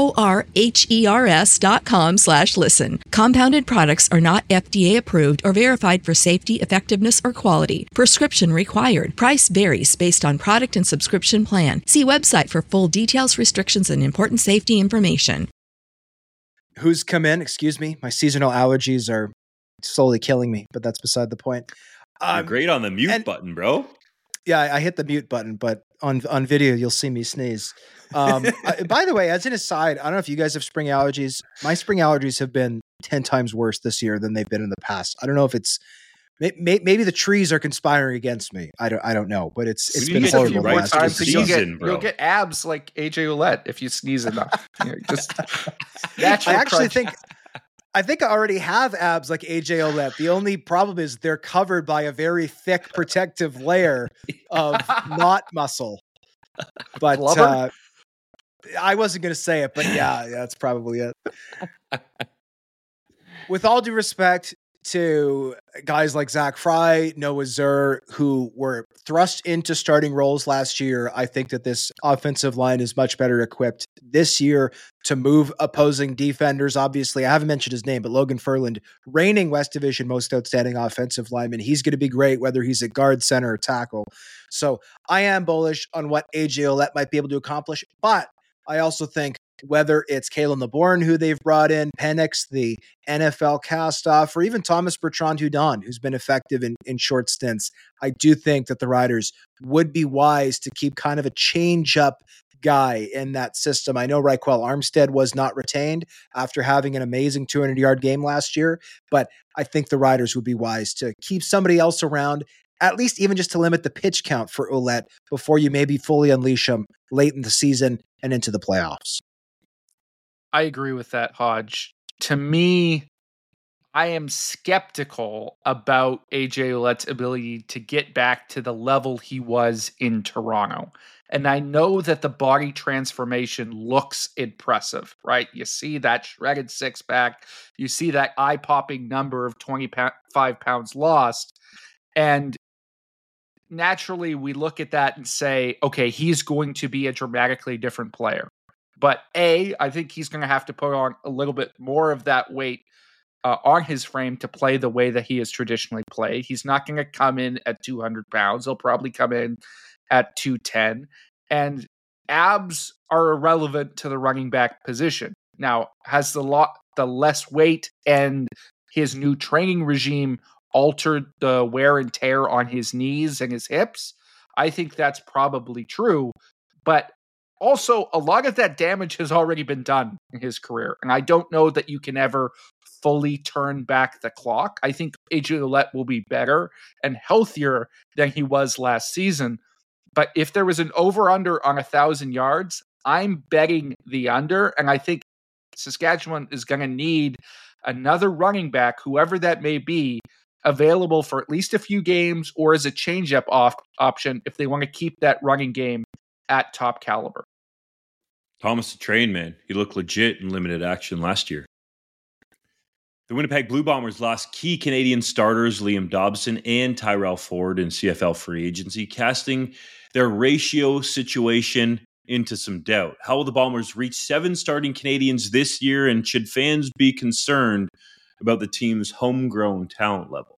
forhers.com/listen. Compounded products are not FDA approved or verified for safety, effectiveness, or quality. Prescription required. Price varies based on product and subscription plan. See website for full details, restrictions, and important safety information. Who's come in? Excuse me. My seasonal allergies are slowly killing me, but that's beside the point. You're great on the mute button, bro. Yeah, I hit the mute button, but on video, you'll see me sneeze. By the way, as an aside, I don't know if you guys have spring allergies. My spring allergies have been 10 times worse this year than they've been in the past. I don't know if it's maybe the trees are conspiring against me. I don't know, but it's been horrible. More times you'll get abs like AJ Ouellette if you sneeze enough. Just I think I already have abs like AJ Ouellette. The only problem is they're covered by a very thick protective layer of not muscle. But I wasn't going to say it, but yeah, that's probably it. With all due respect to guys like Zach Fry, Noah Zur, who were thrust into starting roles last year, I think that this offensive line is much better equipped this year to move opposing defenders. Obviously, I haven't mentioned his name, but Logan Ferland, reigning West Division most outstanding offensive lineman. He's going to be great, whether he's at guard, center, or tackle. So I am bullish on what AJ Ouellette might be able to accomplish, but I also think whether it's Kalen LeBourne, who they've brought in, Penix, the NFL cast-off, or even Thomas Bertrand-Hudon, who's been effective in short stints, I do think that the Riders would be wise to keep kind of a change-up guy in that system. I know Raquel Armstead was not retained after having an amazing 200-yard game last year, but I think the Riders would be wise to keep somebody else around, at least even just to limit the pitch count for Ouellette before you maybe fully unleash him late in the season and into the playoffs. I agree with that, Hodge. To me, I am skeptical about AJ Ouellette's ability to get back to the level he was in Toronto. And I know that the body transformation looks impressive, right? You see that shredded six-pack. You see that eye-popping number of 25 pounds lost. And naturally, we look at that and say, okay, he's going to be a dramatically different player. But I think he's going to have to put on a little bit more of that weight on his frame to play the way that he has traditionally played. He's not going to come in at 200 pounds. He'll probably come in at 210. And abs are irrelevant to the running back position. Now, has the less weight and his new training regime altered the wear and tear on his knees and his hips? I think that's probably true. But also, a lot of that damage has already been done in his career. And I don't know that you can ever fully turn back the clock. I think AJ Ouellette will be better and healthier than he was last season. But if there was an over-under on 1,000 yards, I'm betting the under, and I think Saskatchewan is going to need another running back, whoever that may be, available for at least a few games or as a change-up option if they want to keep that running game at top caliber. Thomas the Train, man. He looked legit in limited action last year. The Winnipeg Blue Bombers lost key Canadian starters Liam Dobson and Tyrell Ford in CFL free agency, casting their ratio situation into some doubt. How will the Bombers reach 7 starting Canadians this year, and should fans be concerned about the team's homegrown talent level?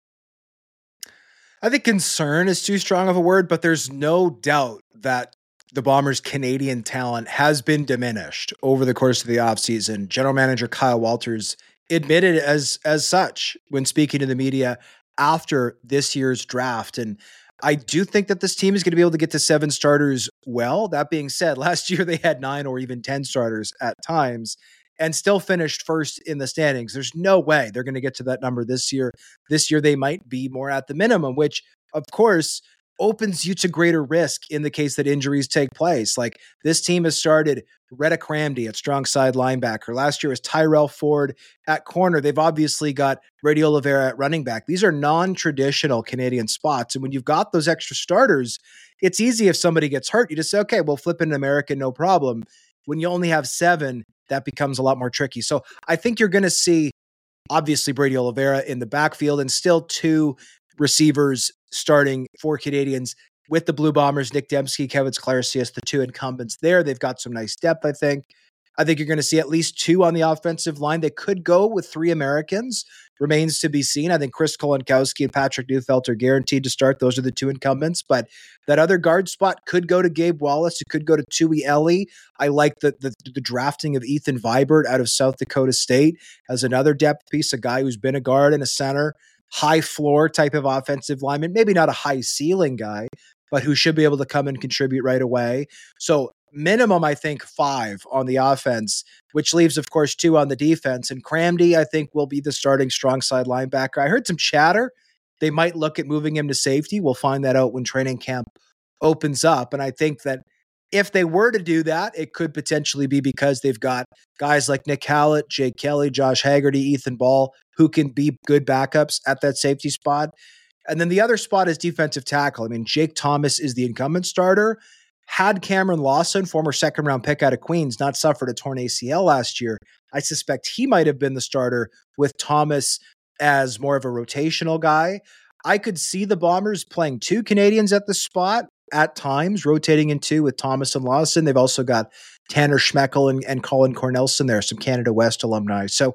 I think concern is too strong of a word, but there's no doubt that the Bombers' Canadian talent has been diminished over the course of the offseason. General Manager Kyle Walters admitted as such when speaking to the media after this year's draft. And I do think that this team is going to be able to get to 7 starters well. That being said, last year they had 9 or even 10 starters at times and still finished first in the standings. There's no way they're going to get to that number this year. This year they might be more at the minimum, which of course opens you to greater risk in the case that injuries take place. Like, this team has started Reddick Ramsey at strong side linebacker. Last year was Tyrell Ford at corner. They've obviously got Brady Oliveira at running back. These are non-traditional Canadian spots. And when you've got those extra starters, it's easy if somebody gets hurt. You just say, okay, we'll flip an American, no problem. When you only have 7, that becomes a lot more tricky. So I think you're going to see, obviously, Brady Oliveira in the backfield and still 2 receivers starting for Canadians with the Blue Bombers, Nick Dembski, Kevin Sklarcius, the 2 incumbents there. They've got some nice depth, I think. I think you're going to see at least 2 on the offensive line. They could go with 3 Americans. Remains to be seen. I think Chris Kolonkowski and Patrick Neufeld are guaranteed to start. Those are the 2 incumbents. But that other guard spot could go to Gabe Wallace. It could go to Tui Ellie. I like the drafting of Ethan Vibert out of South Dakota State as another depth piece, a guy who's been a guard and a center. High floor type of offensive lineman, maybe not a high ceiling guy, but who should be able to come and contribute right away. So minimum, I think 5 on the offense, which leaves, of course, 2 on the defense. And Cramdy, I think, will be the starting strong side linebacker. I heard some chatter. They might look at moving him to safety. We'll find that out when training camp opens up. And I think that if they were to do that, it could potentially be because they've got guys like Nick Hallett, Jake Kelly, Josh Haggerty, Ethan Ball, who can be good backups at that safety spot. And then the other spot is defensive tackle. I mean, Jake Thomas is the incumbent starter. Had Cameron Lawson, former second-round pick out of Queens, not suffered a torn ACL last year, I suspect he might have been the starter with Thomas as more of a rotational guy. I could see the Bombers playing 2 Canadians at the spot at times, rotating in 2 with Thomas and Lawson. They've also got Tanner Schmeckel and Colin Cornelson there, some Canada West alumni. So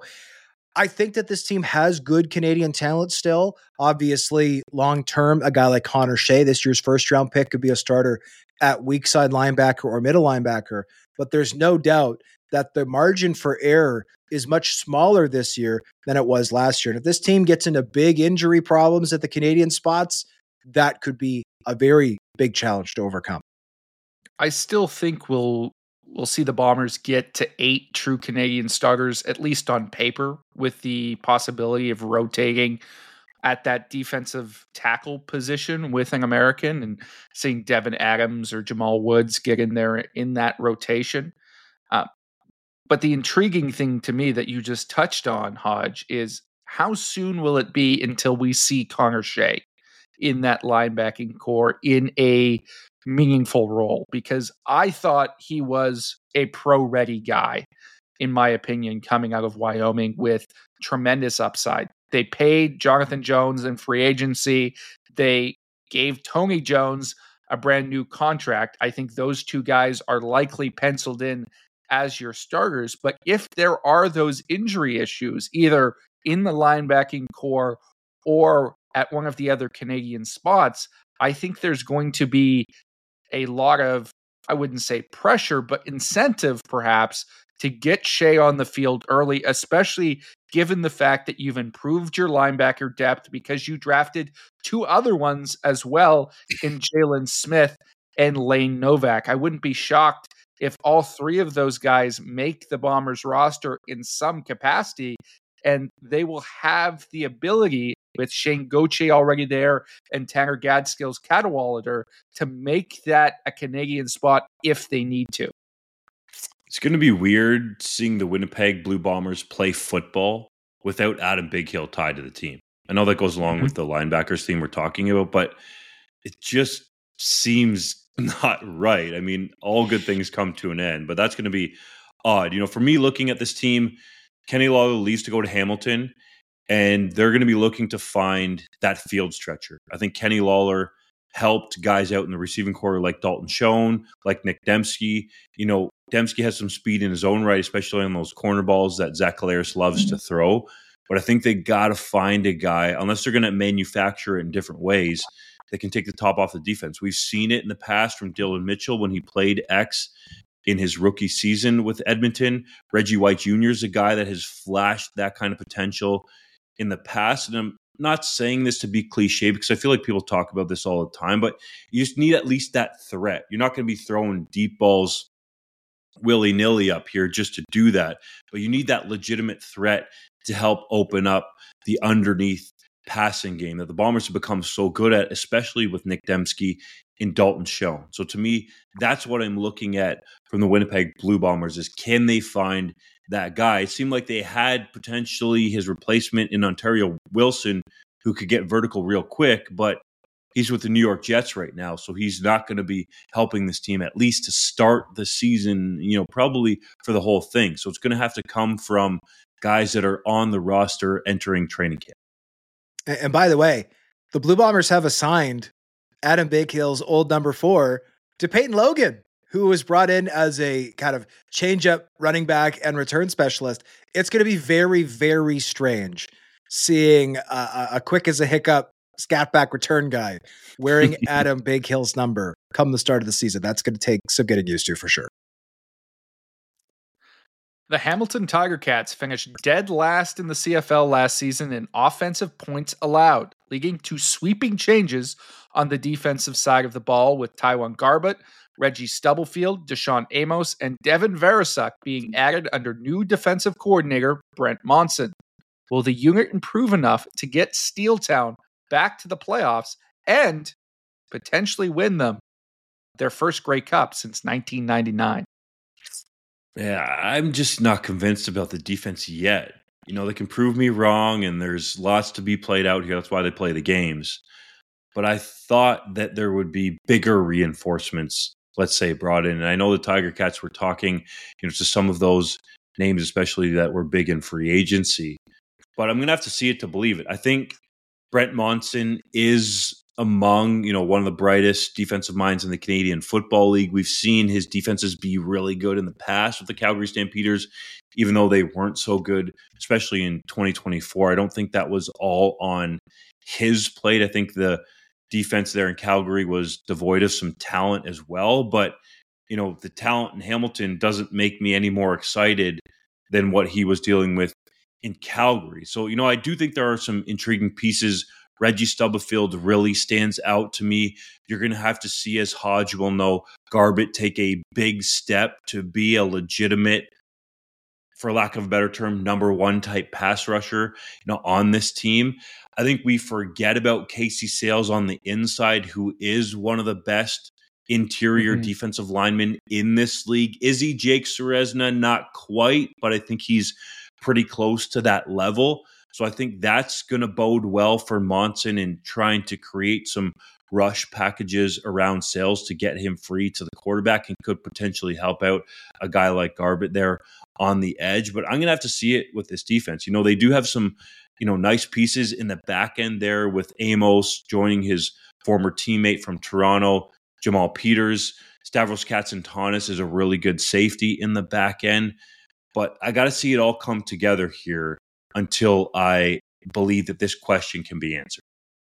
I think that this team has good Canadian talent still. Obviously, long-term, a guy like Connor Shea, this year's first-round pick, could be a starter at weak side linebacker or middle linebacker. But there's no doubt that the margin for error is much smaller this year than it was last year. And if this team gets into big injury problems at the Canadian spots, that could be a very big challenge to overcome. I still think we'll see the Bombers get to 8 true Canadian starters, at least on paper, with the possibility of rotating at that defensive tackle position with an American and seeing Devin Adams or Jamal Woods get in there in that rotation. But the intriguing thing to me that you just touched on, Hodge, is how soon will it be until we see Connor Shea in that linebacking core in a meaningful role? Because I thought he was a pro-ready guy, in my opinion, coming out of Wyoming with tremendous upside. They paid Jonathan Jones in free agency. They gave Tony Jones a brand new contract. I think those 2 guys are likely penciled in as your starters. But if there are those injury issues, either in the linebacking core or at one of the other Canadian spots, I think there's going to be a lot of, I wouldn't say pressure, but incentive perhaps to get Shea on the field early, especially given the fact that you've improved your linebacker depth because you drafted 2 other ones as well in Jalen Smith and Lane Novak. I wouldn't be shocked if all 3 of those guys make the Bombers roster in some capacity, and they will have the ability, with Shane Gauthier already there and Tanner Gadskill's Cadwallader, to make that a Canadian spot if they need to. It's going to be weird seeing the Winnipeg Blue Bombers play football without Adam Bighill tied to the team. I know that goes along with the linebackers theme we're talking about, but it just seems not right. I mean, all good things come to an end, but that's going to be odd. For me, looking at this team, Kenny Lawler leaves to go to Hamilton, and they're going to be looking to find that field stretcher. I think Kenny Lawler helped guys out in the receiving corps like Dalton Schoen, like Nick Dembski. Dembski has some speed in his own right, especially on those corner balls that Zach Collaros loves to throw. But I think they got to find a guy, unless they're going to manufacture it in different ways, that can take the top off the defense. We've seen it in the past from Dylan Mitchell when he played X in his rookie season with Edmonton. Reggie White Jr. is a guy that has flashed that kind of potential in the past. And I'm not saying this to be cliche because I feel like people talk about this all the time, but you just need at least that threat. You're not going to be throwing deep balls willy-nilly up here just to do that, but you need that legitimate threat to help open up the underneath passing game that the Bombers have become so good at, especially with Nick Dembski and Dalton Schoen. So to me, that's what I'm looking at from the Winnipeg Blue Bombers is, can they find that guy? It seemed like they had potentially his replacement in Ontario Wilson, who could get vertical real quick, but he's with the New York Jets right now, so he's not going to be helping this team at least to start the season, probably for the whole thing. So it's going to have to come from guys that are on the roster entering training camp. And by the way, the Blue Bombers have assigned Adam Bighill's old number 4 to Peyton Logan, who was brought in as a kind of change-up running back and return specialist. It's going to be very, very strange seeing a quick as a hiccup scat back return guy wearing Adam Bighill's number come the start of the season. That's going to take some getting used to for sure. The Hamilton Tiger Cats finished dead last in the CFL last season in offensive points allowed, leading to sweeping changes on the defensive side of the ball with Taiwan Garbutt, Reggie Stubblefield, Deshaun Amos, and Devin Veresuk being added under new defensive coordinator Brent Monson. Will the unit improve enough to get Steeltown back to the playoffs and potentially win them their first Grey Cup since 1999? Yeah, I'm just not convinced about the defense yet. They can prove me wrong, and there's lots to be played out here. That's why they play the games. But I thought that there would be bigger reinforcements, let's say, brought in. And I know the Tiger Cats were talking, to some of those names, especially that were big in free agency. But I'm going to have to see it to believe it. I think Brent Monson is among, one of the brightest defensive minds in the Canadian Football League. We've seen his defenses be really good in the past with the Calgary Stampeders, even though they weren't so good, especially in 2024. I don't think that was all on his plate. I think the defense there in Calgary was devoid of some talent as well. But, the talent in Hamilton doesn't make me any more excited than what he was dealing with in Calgary. So, I do think there are some intriguing pieces. Reggie Stubblefield really stands out to me. You're going to have to see, as Hodge will know, Garbutt take a big step to be a legitimate, for lack of a better term, number 1 type pass rusher, on this team. I think we forget about Casey Sales on the inside, who is one of the best interior defensive linemen in this league. Is he Jake Ceresna? Not quite, but I think he's pretty close to that level. So I think that's going to bode well for Monson in trying to create some rush packages around Sales to get him free to the quarterback, and could potentially help out a guy like Garbutt there on the edge. But I'm going to have to see it with this defense. They do have some, nice pieces in the back end there with Amos joining his former teammate from Toronto, Jamal Peters. Stavros Katsantonis is a really good safety in the back end. But I got to see it all come together here until I believe that this question can be answered.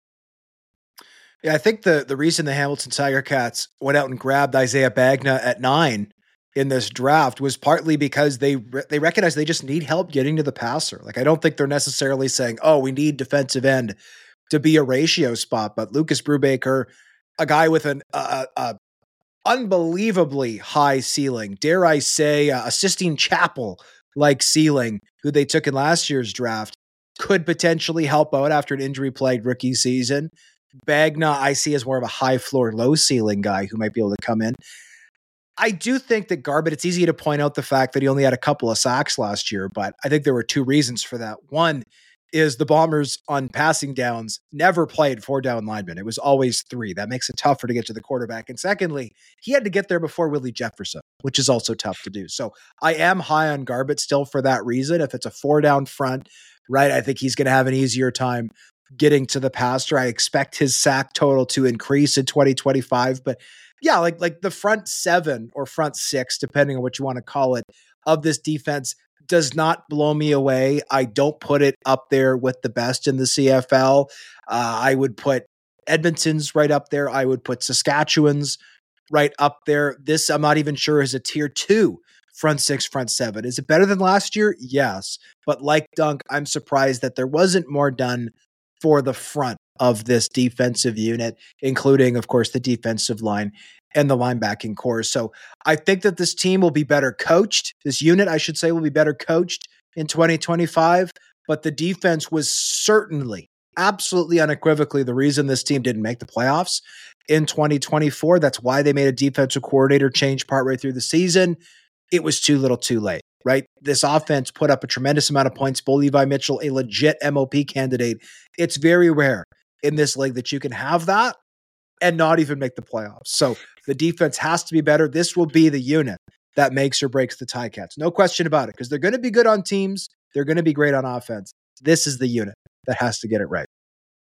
Yeah, I think the reason the Hamilton Tiger Cats went out and grabbed Isaiah Bagna at 9 in this draft was partly because they recognize they just need help getting to the passer. Like, I don't think they're necessarily saying, oh, we need defensive end to be a ratio spot, but Lucas Brubaker, a guy with an unbelievably high ceiling, dare I say, Sistine Chapel like ceiling, who they took in last year's draft, could potentially help out after an injury-plagued rookie season. Bagna, I see as more of a high floor, low ceiling guy who might be able to come in. I do think that Garbutt, it's easy to point out the fact that he only had a couple of sacks last year, but I think there were two reasons for that. One is the Bombers on passing downs never played 4-down linemen. It was always 3. That makes it tougher to get to the quarterback. And secondly, he had to get there before Willie Jefferson, which is also tough to do. So I am high on Garbutt still for that reason. If it's a 4-down front, right, I think he's going to have an easier time getting to the passer. I expect his sack total to increase in 2025, but yeah, like the front 7 or front 6, depending on what you want to call it, of this defense does not blow me away. I don't put it up there with the best in the CFL. I would put Edmonton's right up there. I would put Saskatchewan's right up there. This, I'm not even sure, is a tier 2 front 6, front 7. Is it better than last year? Yes. But like Dunk, I'm surprised that there wasn't more done for the front of this defensive unit, including, of course, the defensive line and the linebacking core. So I think that this team will be better coached. This unit, I should say, will be better coached in 2025. But the defense was certainly, absolutely unequivocally, the reason this team didn't make the playoffs in 2024. That's why they made a defensive coordinator change partway through the season. It was too little too late, right? This offense put up a tremendous amount of points. Bo Levi Mitchell, a legit MOP candidate. It's very rare in this league that you can have that and not even make the playoffs. So the defense has to be better. This will be the unit that makes or breaks the Ticats. No question about it, because they're going to be good on teams. They're going to be great on offense. This is the unit that has to get it right.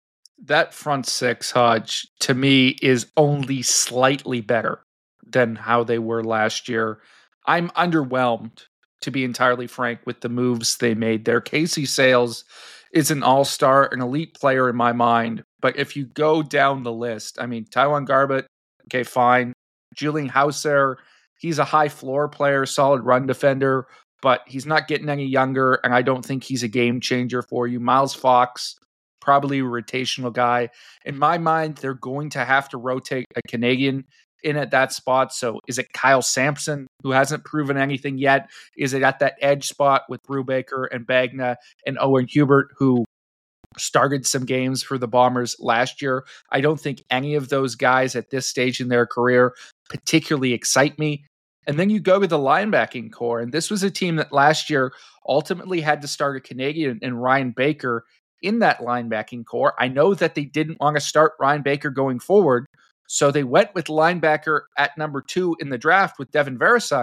That front 6, Hodge, to me is only slightly better than how they were last year. I'm underwhelmed, to be entirely frank, with the moves they made there. Casey Sayles is an all-star, an elite player in my mind. But if you go down the list, I mean, Taiwan Garbutt, okay, fine. Julian Hauser, he's a high floor player, solid run defender, but he's not getting any younger, and I don't think he's a game changer for you. Miles Fox, probably a rotational guy. In my mind, they're going to have to rotate a Canadian in at that spot. So is it Kyle Sampson, who hasn't proven anything yet? Is it at that edge spot with Brubaker and Bagna and Owen Hubert, who started some games for the Bombers last year? I don't think any of those guys at this stage in their career particularly excite me. And then you go to the linebacking core, and this was a team that last year ultimately had to start a Canadian and Ryan Baker in that linebacking core. I know that they didn't want to start Ryan Baker going forward, so they went with linebacker at number 2 in the draft with Devin Veresuck.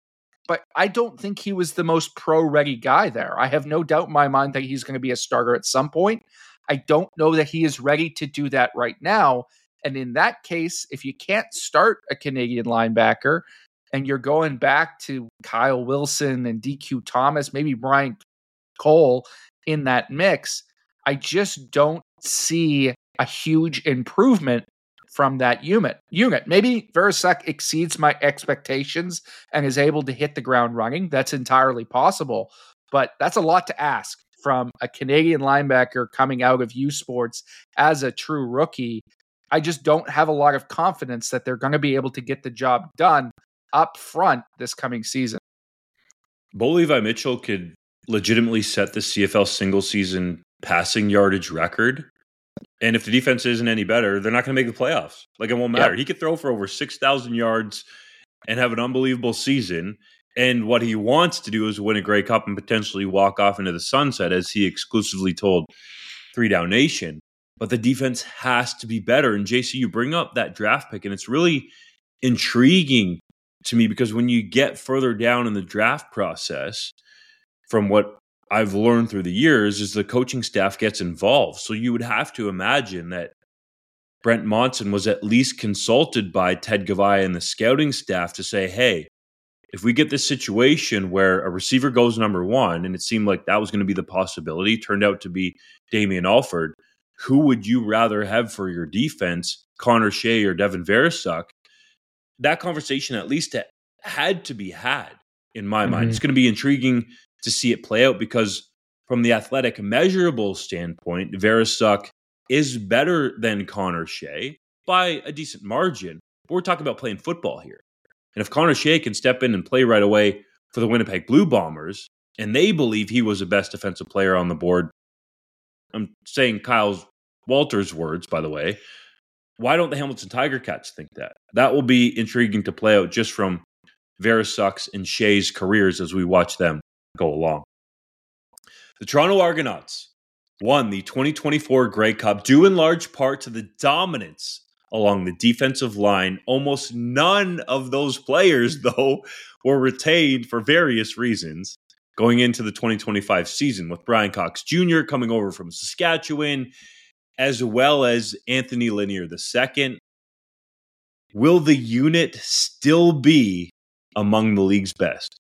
But I don't think he was the most pro-ready guy there. I have no doubt in my mind that he's going to be a starter at some point. I don't know that he is ready to do that right now. And in that case, if you can't start a Canadian linebacker and you're going back to Kyle Wilson and DQ Thomas, maybe Brian Cole in that mix, I just don't see a huge improvement from that unit. Maybe Veresuck exceeds my expectations and is able to hit the ground running. That's entirely possible, but that's a lot to ask from a Canadian linebacker coming out of U Sports as a true rookie. I just don't have a lot of confidence that they're going to be able to get the job done up front this coming season. Bo Levi Mitchell could legitimately set the CFL single season passing yardage record. And if the defense isn't any better, they're not going to make the playoffs. Like, it won't matter. Yep. He could throw for over 6,000 yards and have an unbelievable season. And what he wants to do is win a Grey Cup and potentially walk off into the sunset, as he exclusively told 3 Down Nation. But the defense has to be better. And JC, you bring up that draft pick, and it's really intriguing to me because when you get further down in the draft process, from what I've learned through the years, is the coaching staff gets involved. So you would have to imagine that Brent Monson was at least consulted by Ted Gavai and the scouting staff to say, hey, if we get this situation where a receiver goes number 1, and it seemed like that was going to be the possibility, turned out to be Damian Alford, who would you rather have for your defense, Connor Shea or Devin Veresuck? That conversation at least had to be had in my mind. It's going to be intriguing to see it play out because from the athletic measurable standpoint, Veresuck is better than Connor Shea by a decent margin. But we're talking about playing football here. And if Connor Shea can step in and play right away for the Winnipeg Blue Bombers, and they believe he was the best defensive player on the board, I'm saying Kyle Walters' words, by the way, why don't the Hamilton Tiger Cats think that? That will be intriguing to play out just from Verisuck's, and Shea's careers as we watch them go along. The Toronto Argonauts won the 2024 Grey Cup due in large part to the dominance along the defensive line. Almost none of those players, though, were retained for various reasons going into the 2025 season, with Brian Cox Jr. coming over from Saskatchewan, as well as Anthony Lanier II. Will the unit still be among the league's best?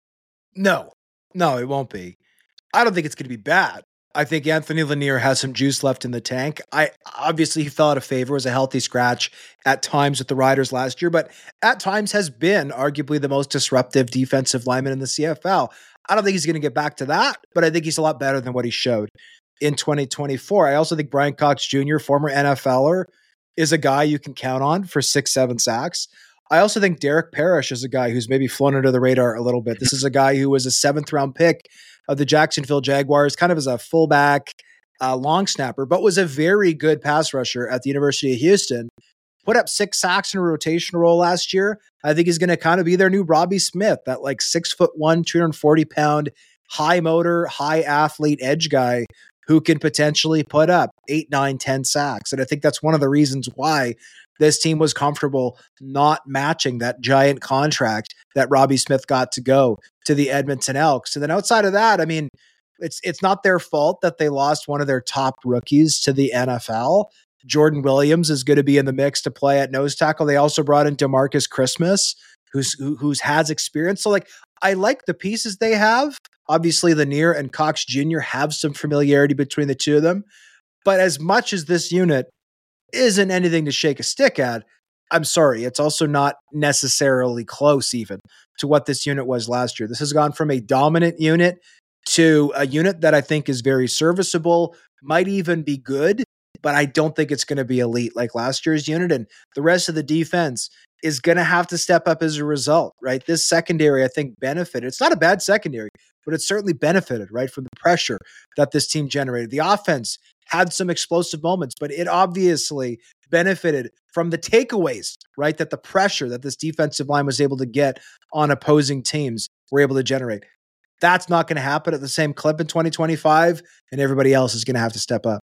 No, it won't be. I don't think it's going to be bad. I think Anthony Lanier has some juice left in the tank. Obviously he fell out of favor as a healthy scratch at times with the Riders last year, but at times has been arguably the most disruptive defensive lineman in the CFL. I don't think he's going to get back to that, but I think he's a lot better than what he showed in 2024. I also think Brian Cox Jr., former NFLer, is a guy you can count on for 6-7 sacks. I also think Derek Parrish is a guy who's maybe flown under the radar a little bit. This is a guy who was a 7th round pick of the Jacksonville Jaguars, kind of as a fullback, long snapper, but was a very good pass rusher at the University of Houston. Put up 6 sacks in a rotation role last year. I think he's going to kind of be their new Robbie Smith, that like 6'1", 240-pound, high motor, high athlete edge guy who can potentially put up 8, 9, 10 sacks. And I think that's one of the reasons why this team was comfortable not matching that giant contract that Robbie Smith got to go to the Edmonton Elks. And then outside of that, I mean, it's not their fault that they lost one of their top rookies to the NFL. Jordan Williams is going to be in the mix to play at nose tackle. They also brought in DeMarcus Christmas, who's has experience. So like, I like the pieces they have. Obviously, Lanier and Cox Jr. have some familiarity between the two of them. But as much as this unit isn't anything to shake a stick at, I'm sorry, it's also not necessarily close even to what this unit was last year. This has gone from a dominant unit to a unit that I think is very serviceable, might even be good, but I don't think it's going to be elite like last year's unit. And the rest of the defense is going to have to step up as a result, right? This secondary, I think, benefited. It's not a bad secondary, but it certainly benefited, right, from the pressure that this team generated. The offense had some explosive moments, but it obviously benefited from the takeaways, right, that the pressure that this defensive line was able to get on opposing teams were able to generate. That's not going to happen at the same clip in 2025, and everybody else is going to have to step up.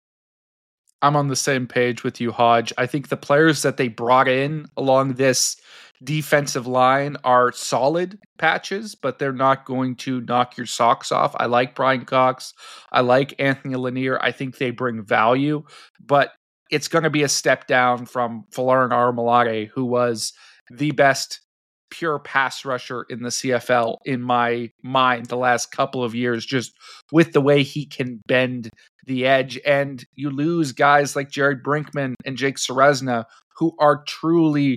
I'm on the same page with you, Hodge. I think the players that they brought in along this defensive line are solid patches, but they're not going to knock your socks off. I like Brian Cox. I like Anthony Lanier. I think they bring value, but it's going to be a step down from Folarin Armalate, who was the best pure pass rusher in the CFL in my mind the last couple of years, just with the way he can bend the edge. And you lose guys like Jared Brinkman and Jake Ceresna, who are truly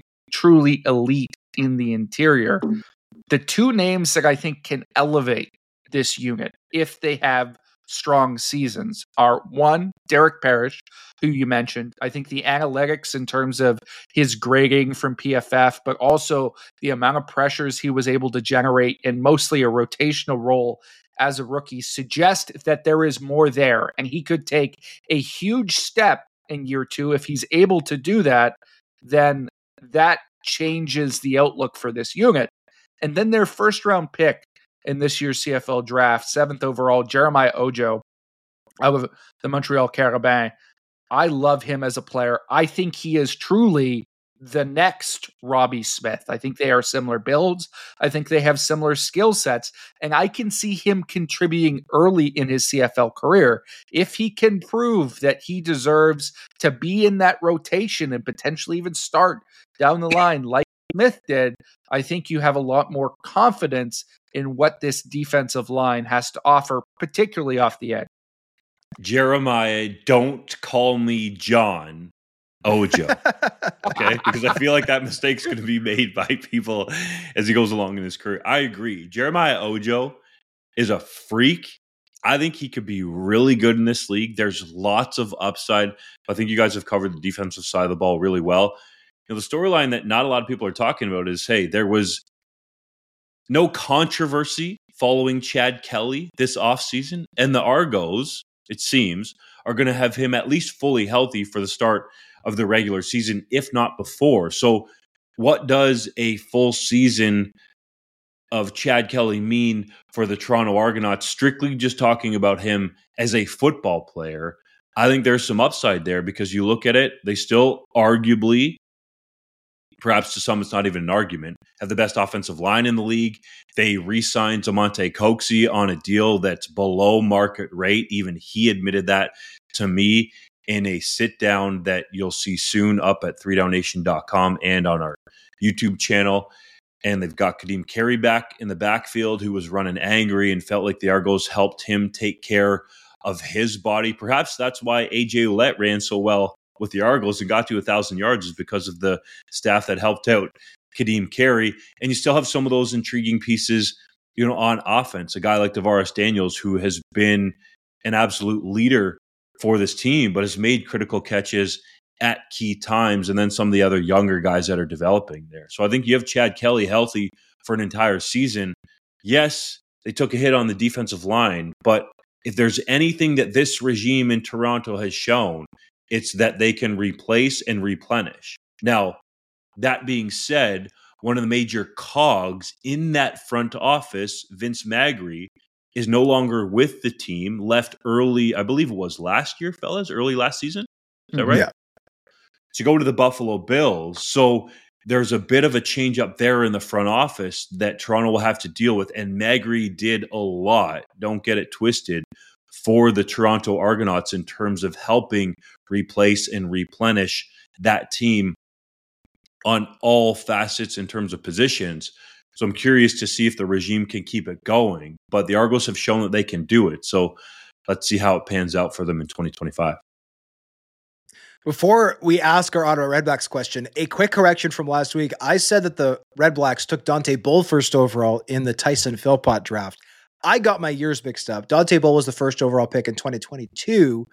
elite in the interior. The two names that I think can elevate this unit if they have strong seasons are, one, Derek Parrish, who you mentioned. I think the analytics in terms of his grading from PFF, but also the amount of pressures he was able to generate in mostly a rotational role as a rookie suggest that there is more there, and he could take a huge step in year 2. If he's able to do that, then that changes the outlook for this unit. And then their first round pick in this year's CFL draft, 7th overall, Jeremiah Ojo out of the Montreal Carabins. I love him as a player. I think he is truly the next Robbie Smith. I think they are similar builds. I think they have similar skill sets, and I can see him contributing early in his CFL career. If he can prove that he deserves to be in that rotation and potentially even start down the line like Smith did, I think you have a lot more confidence in what this defensive line has to offer, particularly off the edge. Jeremiah, don't call me John Ojo, okay? Because I feel like that mistake's going to be made by people as he goes along in his career. I agree. Jeremiah Ojo is a freak. I think he could be really good in this league. There's lots of upside. I think you guys have covered the defensive side of the ball really well. You know, the storyline that not a lot of people are talking about is, hey, there was no controversy following Chad Kelly this offseason, and the Argos, it seems, are going to have him at least fully healthy for the start of the regular season, if not before. So what does a full season of Chad Kelly mean for the Toronto Argonauts, strictly just talking about him as a football player? I think there's some upside there because you look at it, they still arguably, perhaps to some it's not even an argument, have the best offensive line in the league. They re-signed Damonte Coxie on a deal that's below market rate. Even he admitted that to me in a sit-down that you'll see soon up at 3downnation.com and on our YouTube channel. And they've got Kadeem Carey back in the backfield, who was running angry and felt like the Argos helped him take care of his body. Perhaps that's why AJ Ouellette ran so well with the Argos and got to 1,000 yards, is because of the staff that helped out Kadeem Carey. And you still have some of those intriguing pieces, on offense. A guy like Tavares Daniels, who has been an absolute leader for this team, but has made critical catches at key times. And then some of the other younger guys that are developing there. So I think you have Chad Kelly healthy for an entire season. Yes, they took a hit on the defensive line, but if there's anything that this regime in Toronto has shown, it's that they can replace and replenish. Now, that being said, one of the major cogs in that front office, Vince Magri, is no longer with the team, left early, I believe it was last year, fellas, early last season. Is that right? Yeah. To go to the Buffalo Bills. So there's a bit of a change up there in the front office that Toronto will have to deal with. And Magri did a lot, don't get it twisted, for the Toronto Argonauts in terms of helping replace and replenish that team on all facets in terms of positions. So I'm curious to see if the regime can keep it going. But the Argos have shown that they can do it. So let's see how it pans out for them in 2025. Before we ask our Ottawa Redblacks question, a quick correction from last week. I said that the Redblacks took Dante Bull first overall in the Tyson Philpott draft. I got my years mixed up. Dante Bull was the first overall pick in 2022.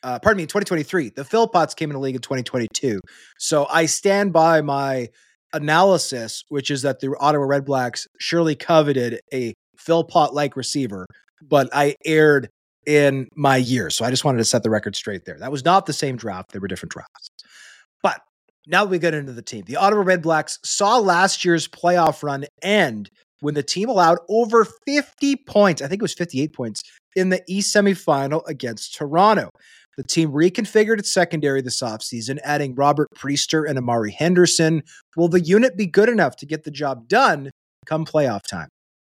2023. The Philpotts came in the league in 2022. So I stand by my analysis, which is that the Ottawa Redblacks surely coveted a Philpott-like receiver, but I erred in my year. So I just wanted to set the record straight there. That was not the same draft. They were different drafts. But now we get into the team. The Ottawa Redblacks saw last year's playoff run end when the team allowed over 50 points. I think it was 58 points in the East semifinal against Toronto. The team reconfigured its secondary this offseason, adding Robert Priester and Amari Henderson. Will the unit be good enough to get the job done come playoff time?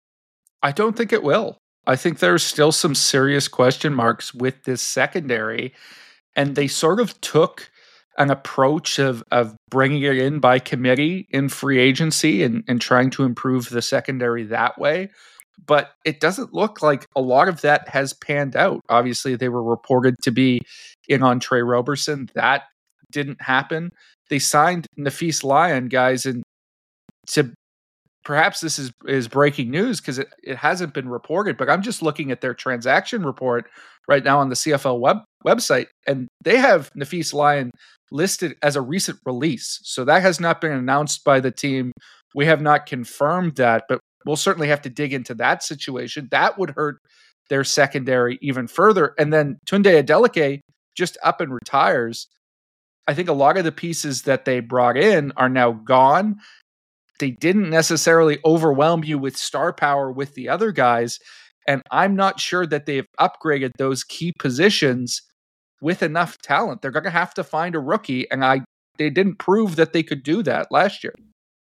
I don't think it will. I think there's still some serious question marks with this secondary, and they sort of took an approach of bringing it in by committee in free agency and trying to improve the secondary that way. But it doesn't look like a lot of that has panned out. Obviously, they were reported to be in on Trey Roberson. That didn't happen. They signed Nafis Lyon, guys, and to perhaps this is breaking news because it hasn't been reported, but I'm just looking at their transaction report right now on the CFL website, and they have Nafis Lyon listed as a recent release. So that has not been announced by the team. We have not confirmed that, but we'll certainly have to dig into that situation. That would hurt their secondary even further. And then Tunde Adeleke just up and retires. I think a lot of the pieces that they brought in are now gone. They didn't necessarily overwhelm you with star power with the other guys. And I'm not sure that they've upgraded those key positions with enough talent. They're going to have to find a rookie. And they didn't prove that they could do that last year.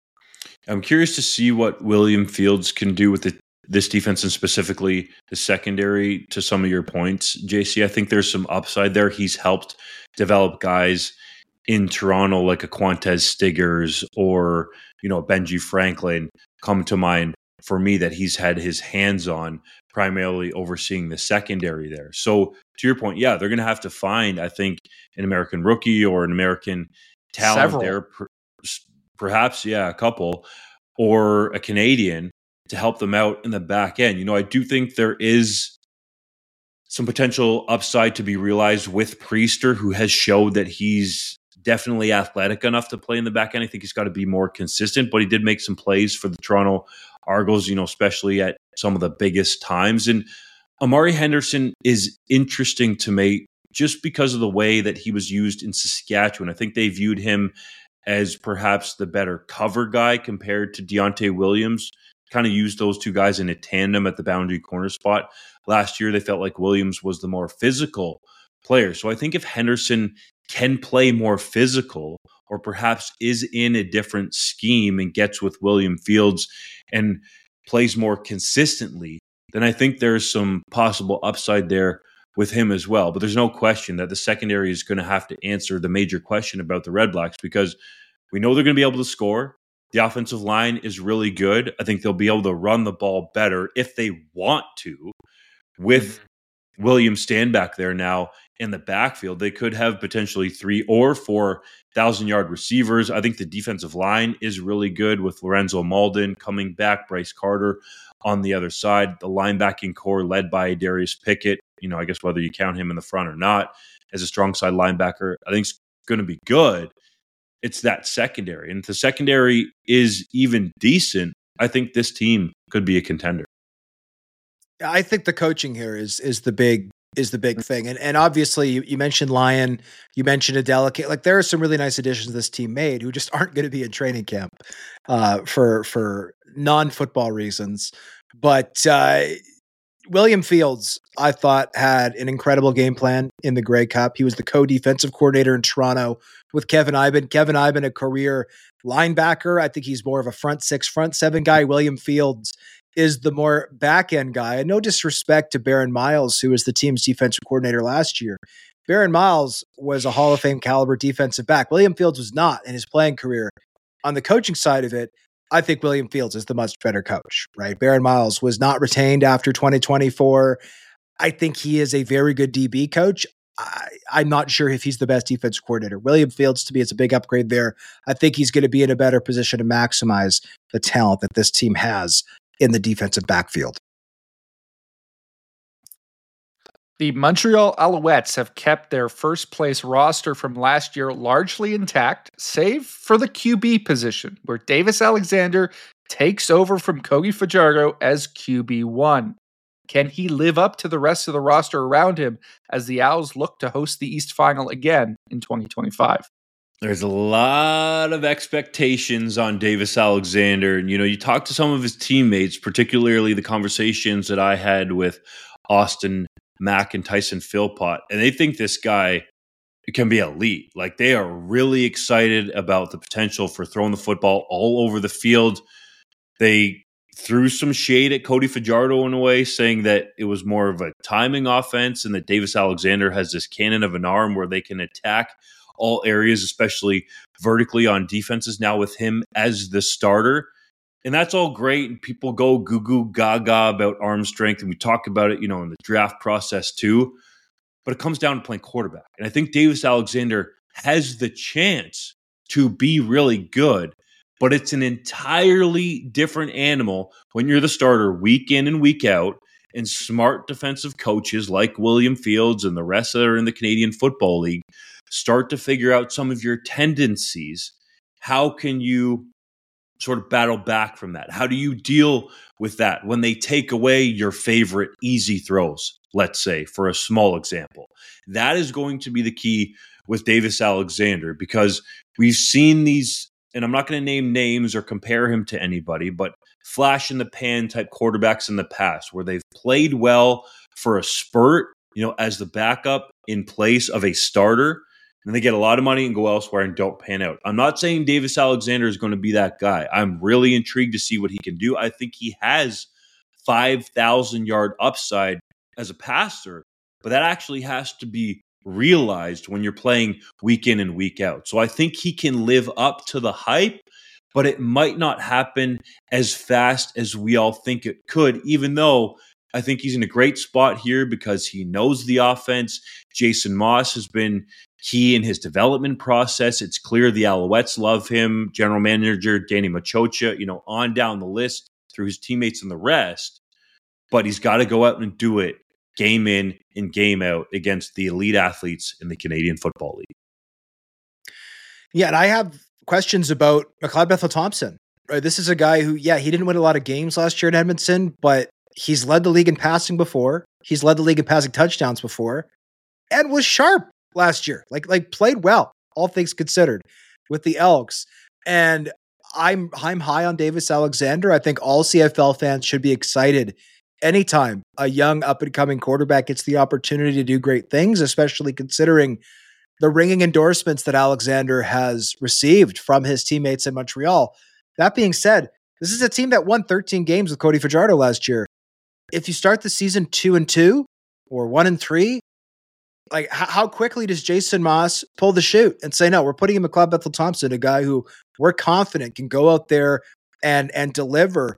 I'm curious to see what William Fields can do with this defense and specifically the secondary. To some of your points, JC, I think there's some upside there. He's helped develop guys in Toronto like a Quantez Stiggers or, Benji Franklin come to mind for me that he's had his hands on, primarily overseeing the secondary there. So to your point, yeah, they're going to have to find, I think, an American rookie or an American talent there. Perhaps, a couple, or a Canadian to help them out in the back end. I do think there is some potential upside to be realized with Priester, who has showed that he's definitely athletic enough to play in the back end. I think he's got to be more consistent, but he did make some plays for the Toronto Argos, especially at some of the biggest times. And Amari Henderson is interesting to me just because of the way that he was used in Saskatchewan. I think they viewed him as perhaps the better cover guy compared to Deontay Williams kind of used those two guys in a tandem at the boundary corner spot. Last year, they felt like Williams was the more physical player. So I think if Henderson can play more physical, or perhaps is in a different scheme and gets with William Fields and plays more consistently, then I think there's some possible upside there with him as well. But there's no question that the secondary is going to have to answer the major question about the Red Blacks, because we know they're going to be able to score. The offensive line is really good. I think they'll be able to run the ball better if they want to. With William Stanback there now in the backfield, they could have potentially 3 or 4 1,000-yard receivers. I think the defensive line is really good with Lorenzo Malden coming back, Bryce Carter on the other side. The linebacking core led by Darius Pickett, I guess whether you count him in the front or not as a strong side linebacker, I think it's going to be good. It's that secondary. And if the secondary is even decent, I think this team could be a contender. I think the coaching here is the big thing. And obviously you mentioned Lyon, you mentioned Adeleke. Like, there are some really nice additions this team made who just aren't going to be in training camp for non-football reasons. But William Fields, I thought, had an incredible game plan in the Grey Cup. He was the co-defensive coordinator in Toronto with Kevin Iben. Kevin Iben, a career linebacker. I think he's more of a front 6, front 7 guy. William Fields is the more back-end guy. And no disrespect to Baron Miles, who was the team's defensive coordinator last year. Baron Miles was a Hall of Fame caliber defensive back. William Fields was not in his playing career. On the coaching side of it, I think William Fields is the much better coach, right? Baron Miles was not retained after 2024. I think he is a very good DB coach. I'm not sure if he's the best defensive coordinator. William Fields, to me, is a big upgrade there. I think he's going to be in a better position to maximize the talent that this team has in the defensive backfield. The Montreal Alouettes have kept their first place roster from last year largely intact, save for the QB position, where Davis Alexander takes over from Cody Fajardo as QB1. Can he live up to the rest of the roster around him as the Owls look to host the East Final again in 2025? There's a lot of expectations on Davis Alexander. And, you talk to some of his teammates, particularly the conversations that I had with Austin Mack and Tyson Philpott, and they think this guy can be elite. Like, they are really excited about the potential for throwing the football all over the field. They threw some shade at Cody Fajardo in a way, saying that it was more of a timing offense and that Davis Alexander has this cannon of an arm where they can attack all areas, especially vertically on defenses now with him as the starter. And that's all great. And people go goo goo gaga about arm strength. And we talk about it, in the draft process too. But it comes down to playing quarterback. And I think Davis Alexander has the chance to be really good. But it's an entirely different animal when you're the starter week in and week out. And smart defensive coaches like William Fields and the rest that are in the Canadian Football League start to figure out some of your tendencies. How can you sort of battle back from that? How do you deal with that when they take away your favorite easy throws, let's say, for a small example? That is going to be the key with Davis Alexander, because we've seen these, and I'm not going to name names or compare him to anybody, but flash in the pan type quarterbacks in the past where they've played well for a spurt, as the backup in place of a starter, and they get a lot of money and go elsewhere and don't pan out. I'm not saying Davis Alexander is going to be that guy. I'm really intrigued to see what he can do. I think he has 5,000-yard upside as a passer, but that actually has to be realized when you're playing week in and week out. So I think he can live up to the hype, but it might not happen as fast as we all think it could, even though I think he's in a great spot here because he knows the offense. Jason Moss has been key in his development process. It's clear the Alouettes love him. General manager Danny Machocha, on down the list through his teammates and the rest. But he's got to go out and do it game in and game out against the elite athletes in the Canadian Football League. Yeah, and I have questions about McLeod Bethel-Thompson. Right, this is a guy who, he didn't win a lot of games last year in Edmonton, but he's led the league in passing before. He's led the league in passing touchdowns before, and was sharp last year. Like played well, all things considered, with the Elks. And I'm high on Davis Alexander. I think all CFL fans should be excited anytime a young up-and-coming quarterback gets the opportunity to do great things, especially considering the ringing endorsements that Alexander has received from his teammates in Montreal. That being said, this is a team that won 13 games with Cody Fajardo last year. If you start the season 2-2 or 1-3, like how quickly does Jason Moss pull the chute and say, no, we're putting in McLeod Bethel-Thompson, a guy who we're confident can go out there and deliver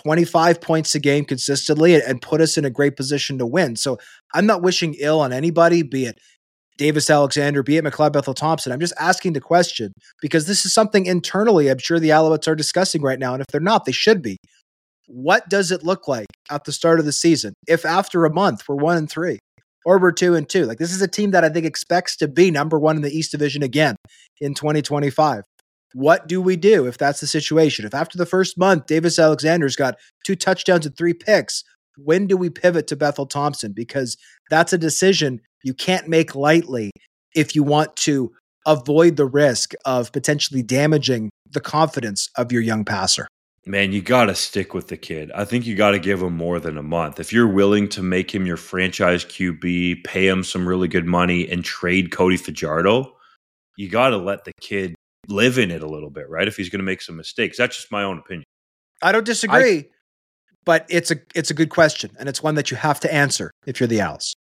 25 points a game consistently and put us in a great position to win. So I'm not wishing ill on anybody, be it Davis Alexander, be it McLeod Bethel-Thompson. I'm just asking the question because this is something internally I'm sure the Alouettes are discussing right now. And if they're not, they should be. What does it look like at the start of the season if after a month we're 1-3 or we're 2-2? Like, this is a team that I think expects to be number one in the East Division again in 2025. What do we do if that's the situation? If after the first month, Davis Alexander's got 2 touchdowns and 3 picks, when do we pivot to Bethel-Thompson? Because that's a decision you can't make lightly if you want to avoid the risk of potentially damaging the confidence of your young passer. Man, you got to stick with the kid. I think you got to give him more than a month. If you're willing to make him your franchise QB, pay him some really good money, and trade Cody Fajardo, you got to let the kid live in it a little bit, right? If he's going to make some mistakes. That's just my own opinion. I don't disagree, but it's a good question, and it's one that you have to answer if you're the Owls.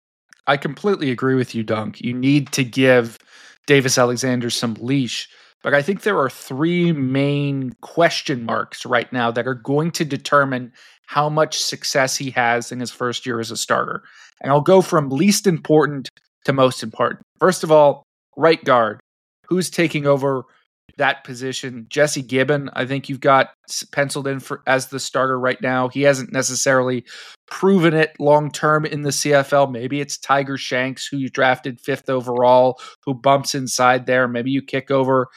I completely agree with you, Dunk. You need to give Davis Alexander some leash. But I think there are 3 main question marks right now that are going to determine how much success he has in his first year as a starter. And I'll go from least important to most important. First of all, right guard. Who's taking over that position? Jesse Gibbon, I think you've got penciled in for as the starter right now. He hasn't necessarily proven it long-term in the CFL. Maybe it's Tiger Shanks, who you drafted 5th overall, who bumps inside there. Maybe you kick over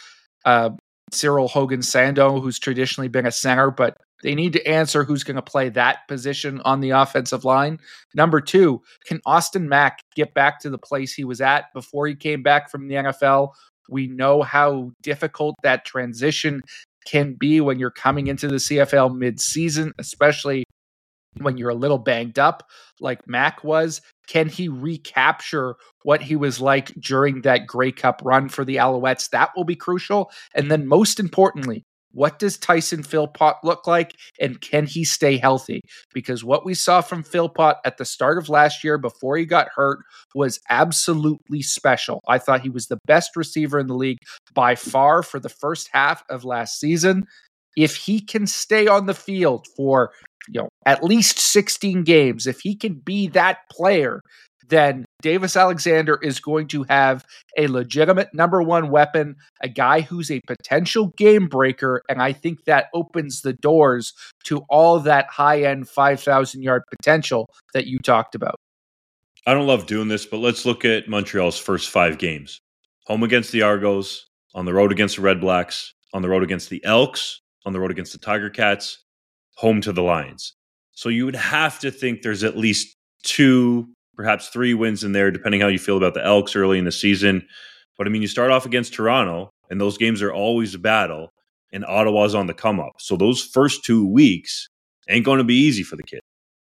Cyril Hogan-Sando, who's traditionally been a center, but they need to answer who's going to play that position on the offensive line. Number 2, can Austin Mack get back to the place he was at before he came back from the NFL? We know how difficult that transition can be when you're coming into the CFL mid-season, especially when you're a little banged up like Mack was. Can he recapture what he was like during that Grey Cup run for the Alouettes? That will be crucial. And then most importantly, what does Tyson Philpott look like, and can he stay healthy? Because what we saw from Philpott at the start of last year before he got hurt was absolutely special. I thought he was the best receiver in the league by far for the first half of last season. If he can stay on the field for at least 16 games, if he can be that player, then Davis Alexander is going to have a legitimate number 1 weapon, a guy who's a potential game breaker, and I think that opens the doors to all that high-end 5,000-yard potential that you talked about. I don't love doing this, but let's look at Montreal's first 5 games. Home against the Argos, on the road against the Red Blacks, on the road against the Elks, on the road against the Tiger Cats, home to the Lions. So you would have to think there's at least 2, perhaps 3 wins in there, depending how you feel about the Elks early in the season. But I mean, you start off against Toronto, and those games are always a battle, and Ottawa's on the come up. So those first 2 weeks ain't going to be easy for the kid.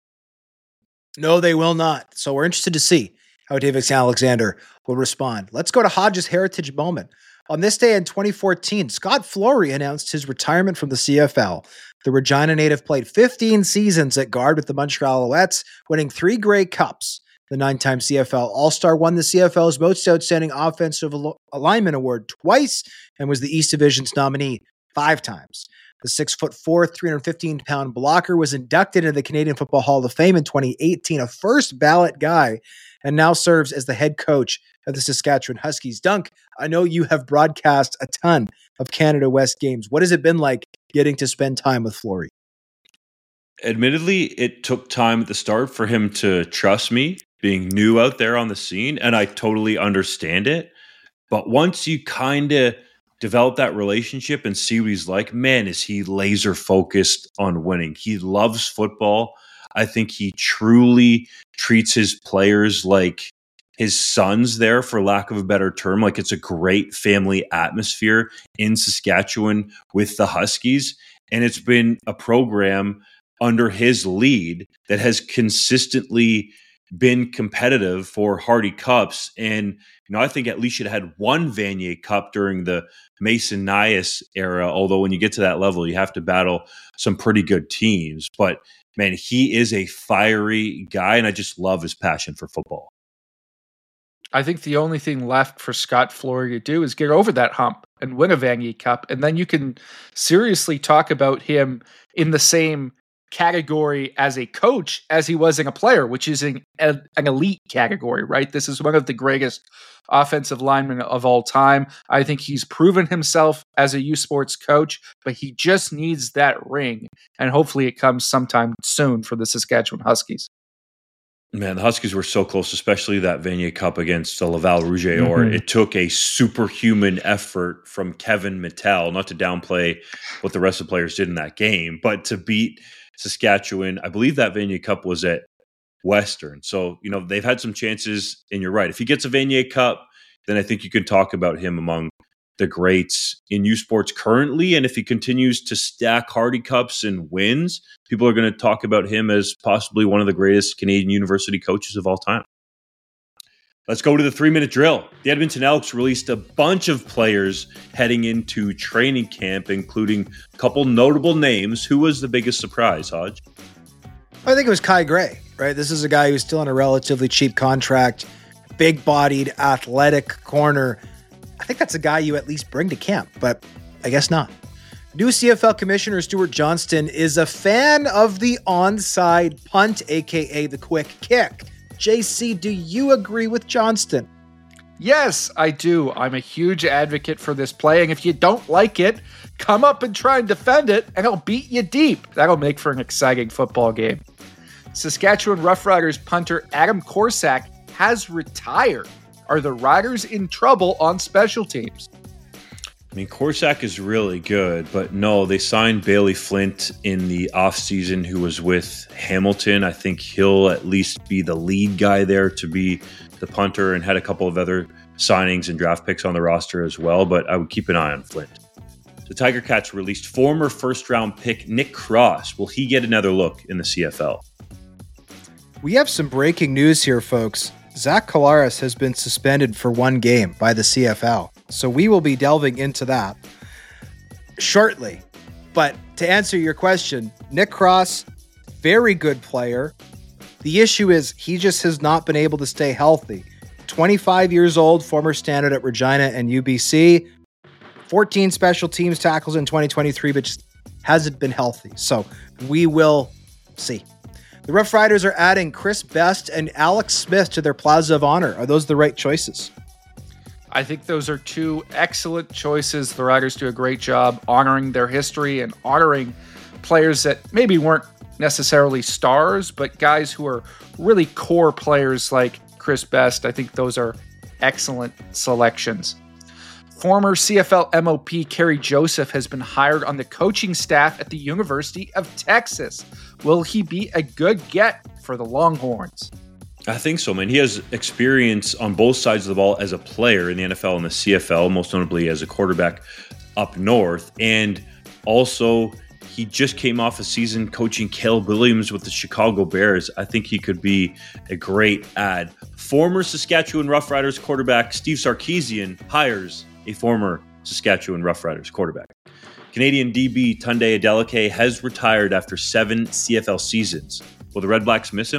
No, they will not. So we're interested to see how Davis Alexander will respond. Let's go to Hodges' heritage moment. On this day in 2014, Scott Flory announced his retirement from the CFL. The Regina native played 15 seasons at guard with the Montreal Alouettes, winning 3 Grey Cups. The 9-time CFL All-Star won the CFL's Most Outstanding Offensive Alignment Award twice and was the East Division's nominee 5 times. The 6'4", 315-pound blocker was inducted into the Canadian Football Hall of Fame in 2018, a first ballot guy, and now serves as the head coach of the Saskatchewan Huskies. Dunk, I know you have broadcast a ton of Canada West games. What has it been like getting to spend time with Flory? Admittedly, it took time at the start for him to trust me, being new out there on the scene, and I totally understand it. But once you kind of develop that relationship and see what he's like, man, is he laser focused on winning. He loves football. I think he truly treats his players like his sons there, for lack of a better term. Like, it's a great family atmosphere in Saskatchewan with the Huskies. And it's been a program under his lead that has consistently been competitive for Hardy Cups. And, I think at least it had one Vanier Cup during the Mason Nias era. Although when you get to that level, you have to battle some pretty good teams. But man, he is a fiery guy, and I just love his passion for football. I think the only thing left for Scott Flory to do is get over that hump and win a Vanier Cup. And then you can seriously talk about him in the same category as a coach as he was in a player, which is an elite category, right? This is one of the greatest offensive linemen of all time. I think he's proven himself as a U Sports coach, but he just needs that ring. And hopefully it comes sometime soon for the Saskatchewan Huskies. Man, the Huskies were so close, especially that Vanier Cup against the Laval Rouge. Or it took a superhuman effort from Kevin Mittal, not to downplay what the rest of the players did in that game, but to beat Saskatchewan. I believe that Vanier Cup was at Western. So, they've had some chances, and you're right. If he gets a Vanier Cup, then I think you can talk about him among the greats in U Sports currently. And if he continues to stack Hardy Cups and wins, people are going to talk about him as possibly one of the greatest Canadian university coaches of all time. Let's go to the 3-minute drill. The Edmonton Elks released a bunch of players heading into training camp, including a couple notable names. Who was the biggest surprise, Hodge? I think it was Kai Gray, right? This is a guy who's still on a relatively cheap contract, big-bodied, athletic corner. I think that's a guy you at least bring to camp, but I guess not. New CFL Commissioner Stuart Johnston is a fan of the onside punt, aka the quick kick. JC, do you agree with Johnston? Yes, I do. I'm a huge advocate for this play, and if you don't like it, come up and try and defend it, and I'll beat you deep. That'll make for an exciting football game. Saskatchewan Roughriders punter Adam Korsak has retired. Are the Riders in trouble on special teams? I mean, Korsak is really good, but no, they signed Bailey Flint in the offseason, who was with Hamilton. I think he'll at least be the lead guy there to be the punter, and had a couple of other signings and draft picks on the roster as well, but I would keep an eye on Flint. The Tiger Cats released former first-round pick Nick Cross. Will he get another look in the CFL? We have some breaking news here, folks. Zach Collaros has been suspended for one game by the CFL. So we will be delving into that shortly. But to answer your question, Nick Cross, very good player. The issue is he just has not been able to stay healthy. 25 years old, former standout at Regina and UBC. 14 special teams tackles in 2023, but just hasn't been healthy. So we will see. The Rough Riders are adding Chris Best and Alex Smith to their Plaza of Honor. Are those the right choices? I think those are two excellent choices. The Riders do a great job honoring their history and honoring players that maybe weren't necessarily stars, but guys who are really core players like Chris Best. I think those are excellent selections. Former CFL MOP Kerry Joseph has been hired on the coaching staff at the University of Texas. Will he be a good get for the Longhorns? I think so, man. He has experience on both sides of the ball as a player in the NFL and the CFL, most notably as a quarterback up north. And also, he just came off a season coaching Caleb Williams with the Chicago Bears. I think he could be a great add. Former Saskatchewan Roughriders quarterback Steve Sarkisian hires a former Saskatchewan Roughriders quarterback. Canadian DB Tunde Adeleke has retired after 7 CFL seasons. Will the Red Blacks miss him?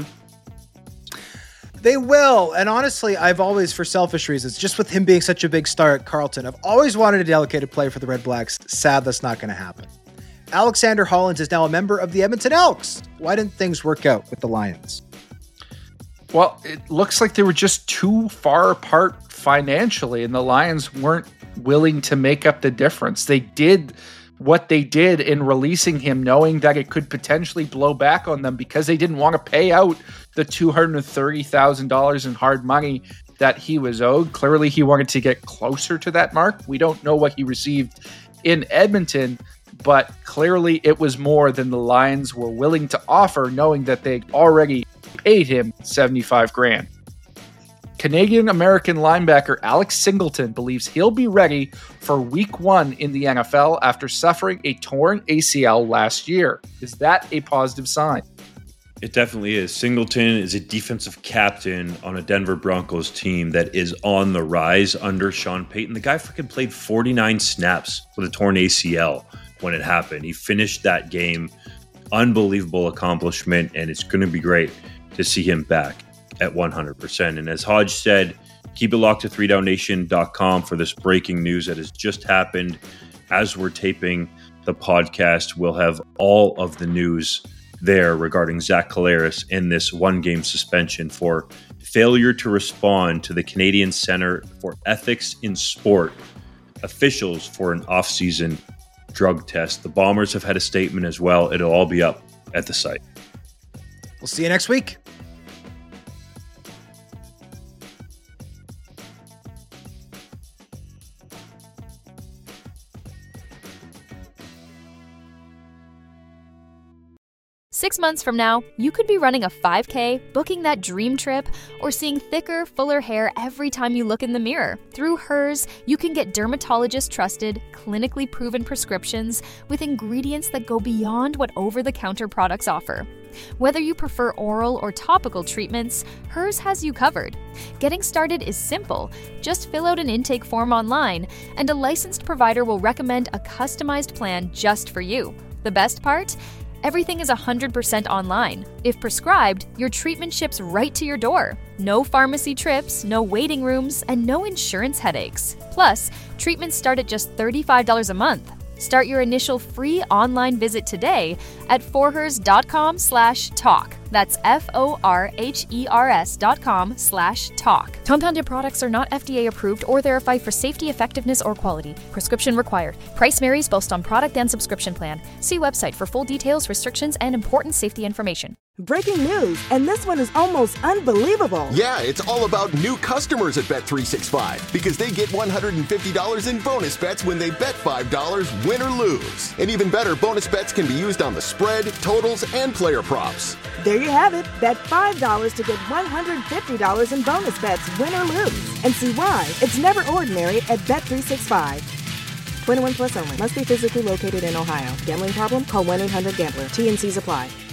They will. And honestly, I've always, for selfish reasons, just with him being such a big star at Carleton, I've always wanted Adeleke to play for the Red Blacks. Sad that's not going to happen. Alexander Hollins is now a member of the Edmonton Elks. Why didn't things work out with the Lions? Well, it looks like they were just too far apart financially, and the Lions weren't willing to make up the difference. They did what they did in releasing him, knowing that it could potentially blow back on them because they didn't want to pay out the $230,000 in hard money that he was owed. Clearly, he wanted to get closer to that mark. We don't know what he received in Edmonton, but clearly it was more than the Lions were willing to offer, knowing that they already paid him $75,000. Canadian-American linebacker Alex Singleton believes he'll be ready for Week 1 in the NFL after suffering a torn ACL last year. Is that a positive sign? It definitely is. Singleton is a defensive captain on a Denver Broncos team that is on the rise under Sean Payton. The guy freaking played 49 snaps with a torn ACL when it happened. He finished that game. Unbelievable accomplishment, and it's going to be great to see him back at 100%. And as Hodge said, keep it locked to 3downnation.com for this breaking news that has just happened. As we're taping the podcast, we'll have all of the news there regarding Zach Collaros and this one-game suspension for failure to respond to the Canadian Center for Ethics in Sport officials for an off-season drug test. The Bombers have had a statement as well. It'll all be up at the site. We'll see you next week. Six months from now, you could be running a 5K, booking that dream trip, or seeing thicker, fuller hair every time you look in the mirror. Through Hers, you can get dermatologist-trusted, clinically proven prescriptions with ingredients that go beyond what over-the-counter products offer. Whether you prefer oral or topical treatments, Hers has you covered. Getting started is simple. Just fill out an intake form online, and a licensed provider will recommend a customized plan just for you. The best part? Everything is 100% online. If prescribed, your treatment ships right to your door. No pharmacy trips, no waiting rooms, and no insurance headaches. Plus, treatments start at just $35 a month. Start your initial free online visit today at forhers.com/talk. That's FORHERS.com/talk. Compounded products are not FDA approved or verified for safety, effectiveness, or quality. Prescription required. Price varies based on product and subscription plan. See website for full details, restrictions, and important safety information. Breaking news, and this one is almost unbelievable. Yeah, it's all about new customers at Bet365 because they get $150 in bonus bets when they bet $5, win or lose. And even better, bonus bets can be used on the spread, totals, and player props. There you have it. Bet $5 to get $150 in bonus bets, win or lose. And see why it's never ordinary at Bet365. 21 plus only. Must be physically located in Ohio. Gambling problem? Call 1-800-GAMBLER. T&Cs apply.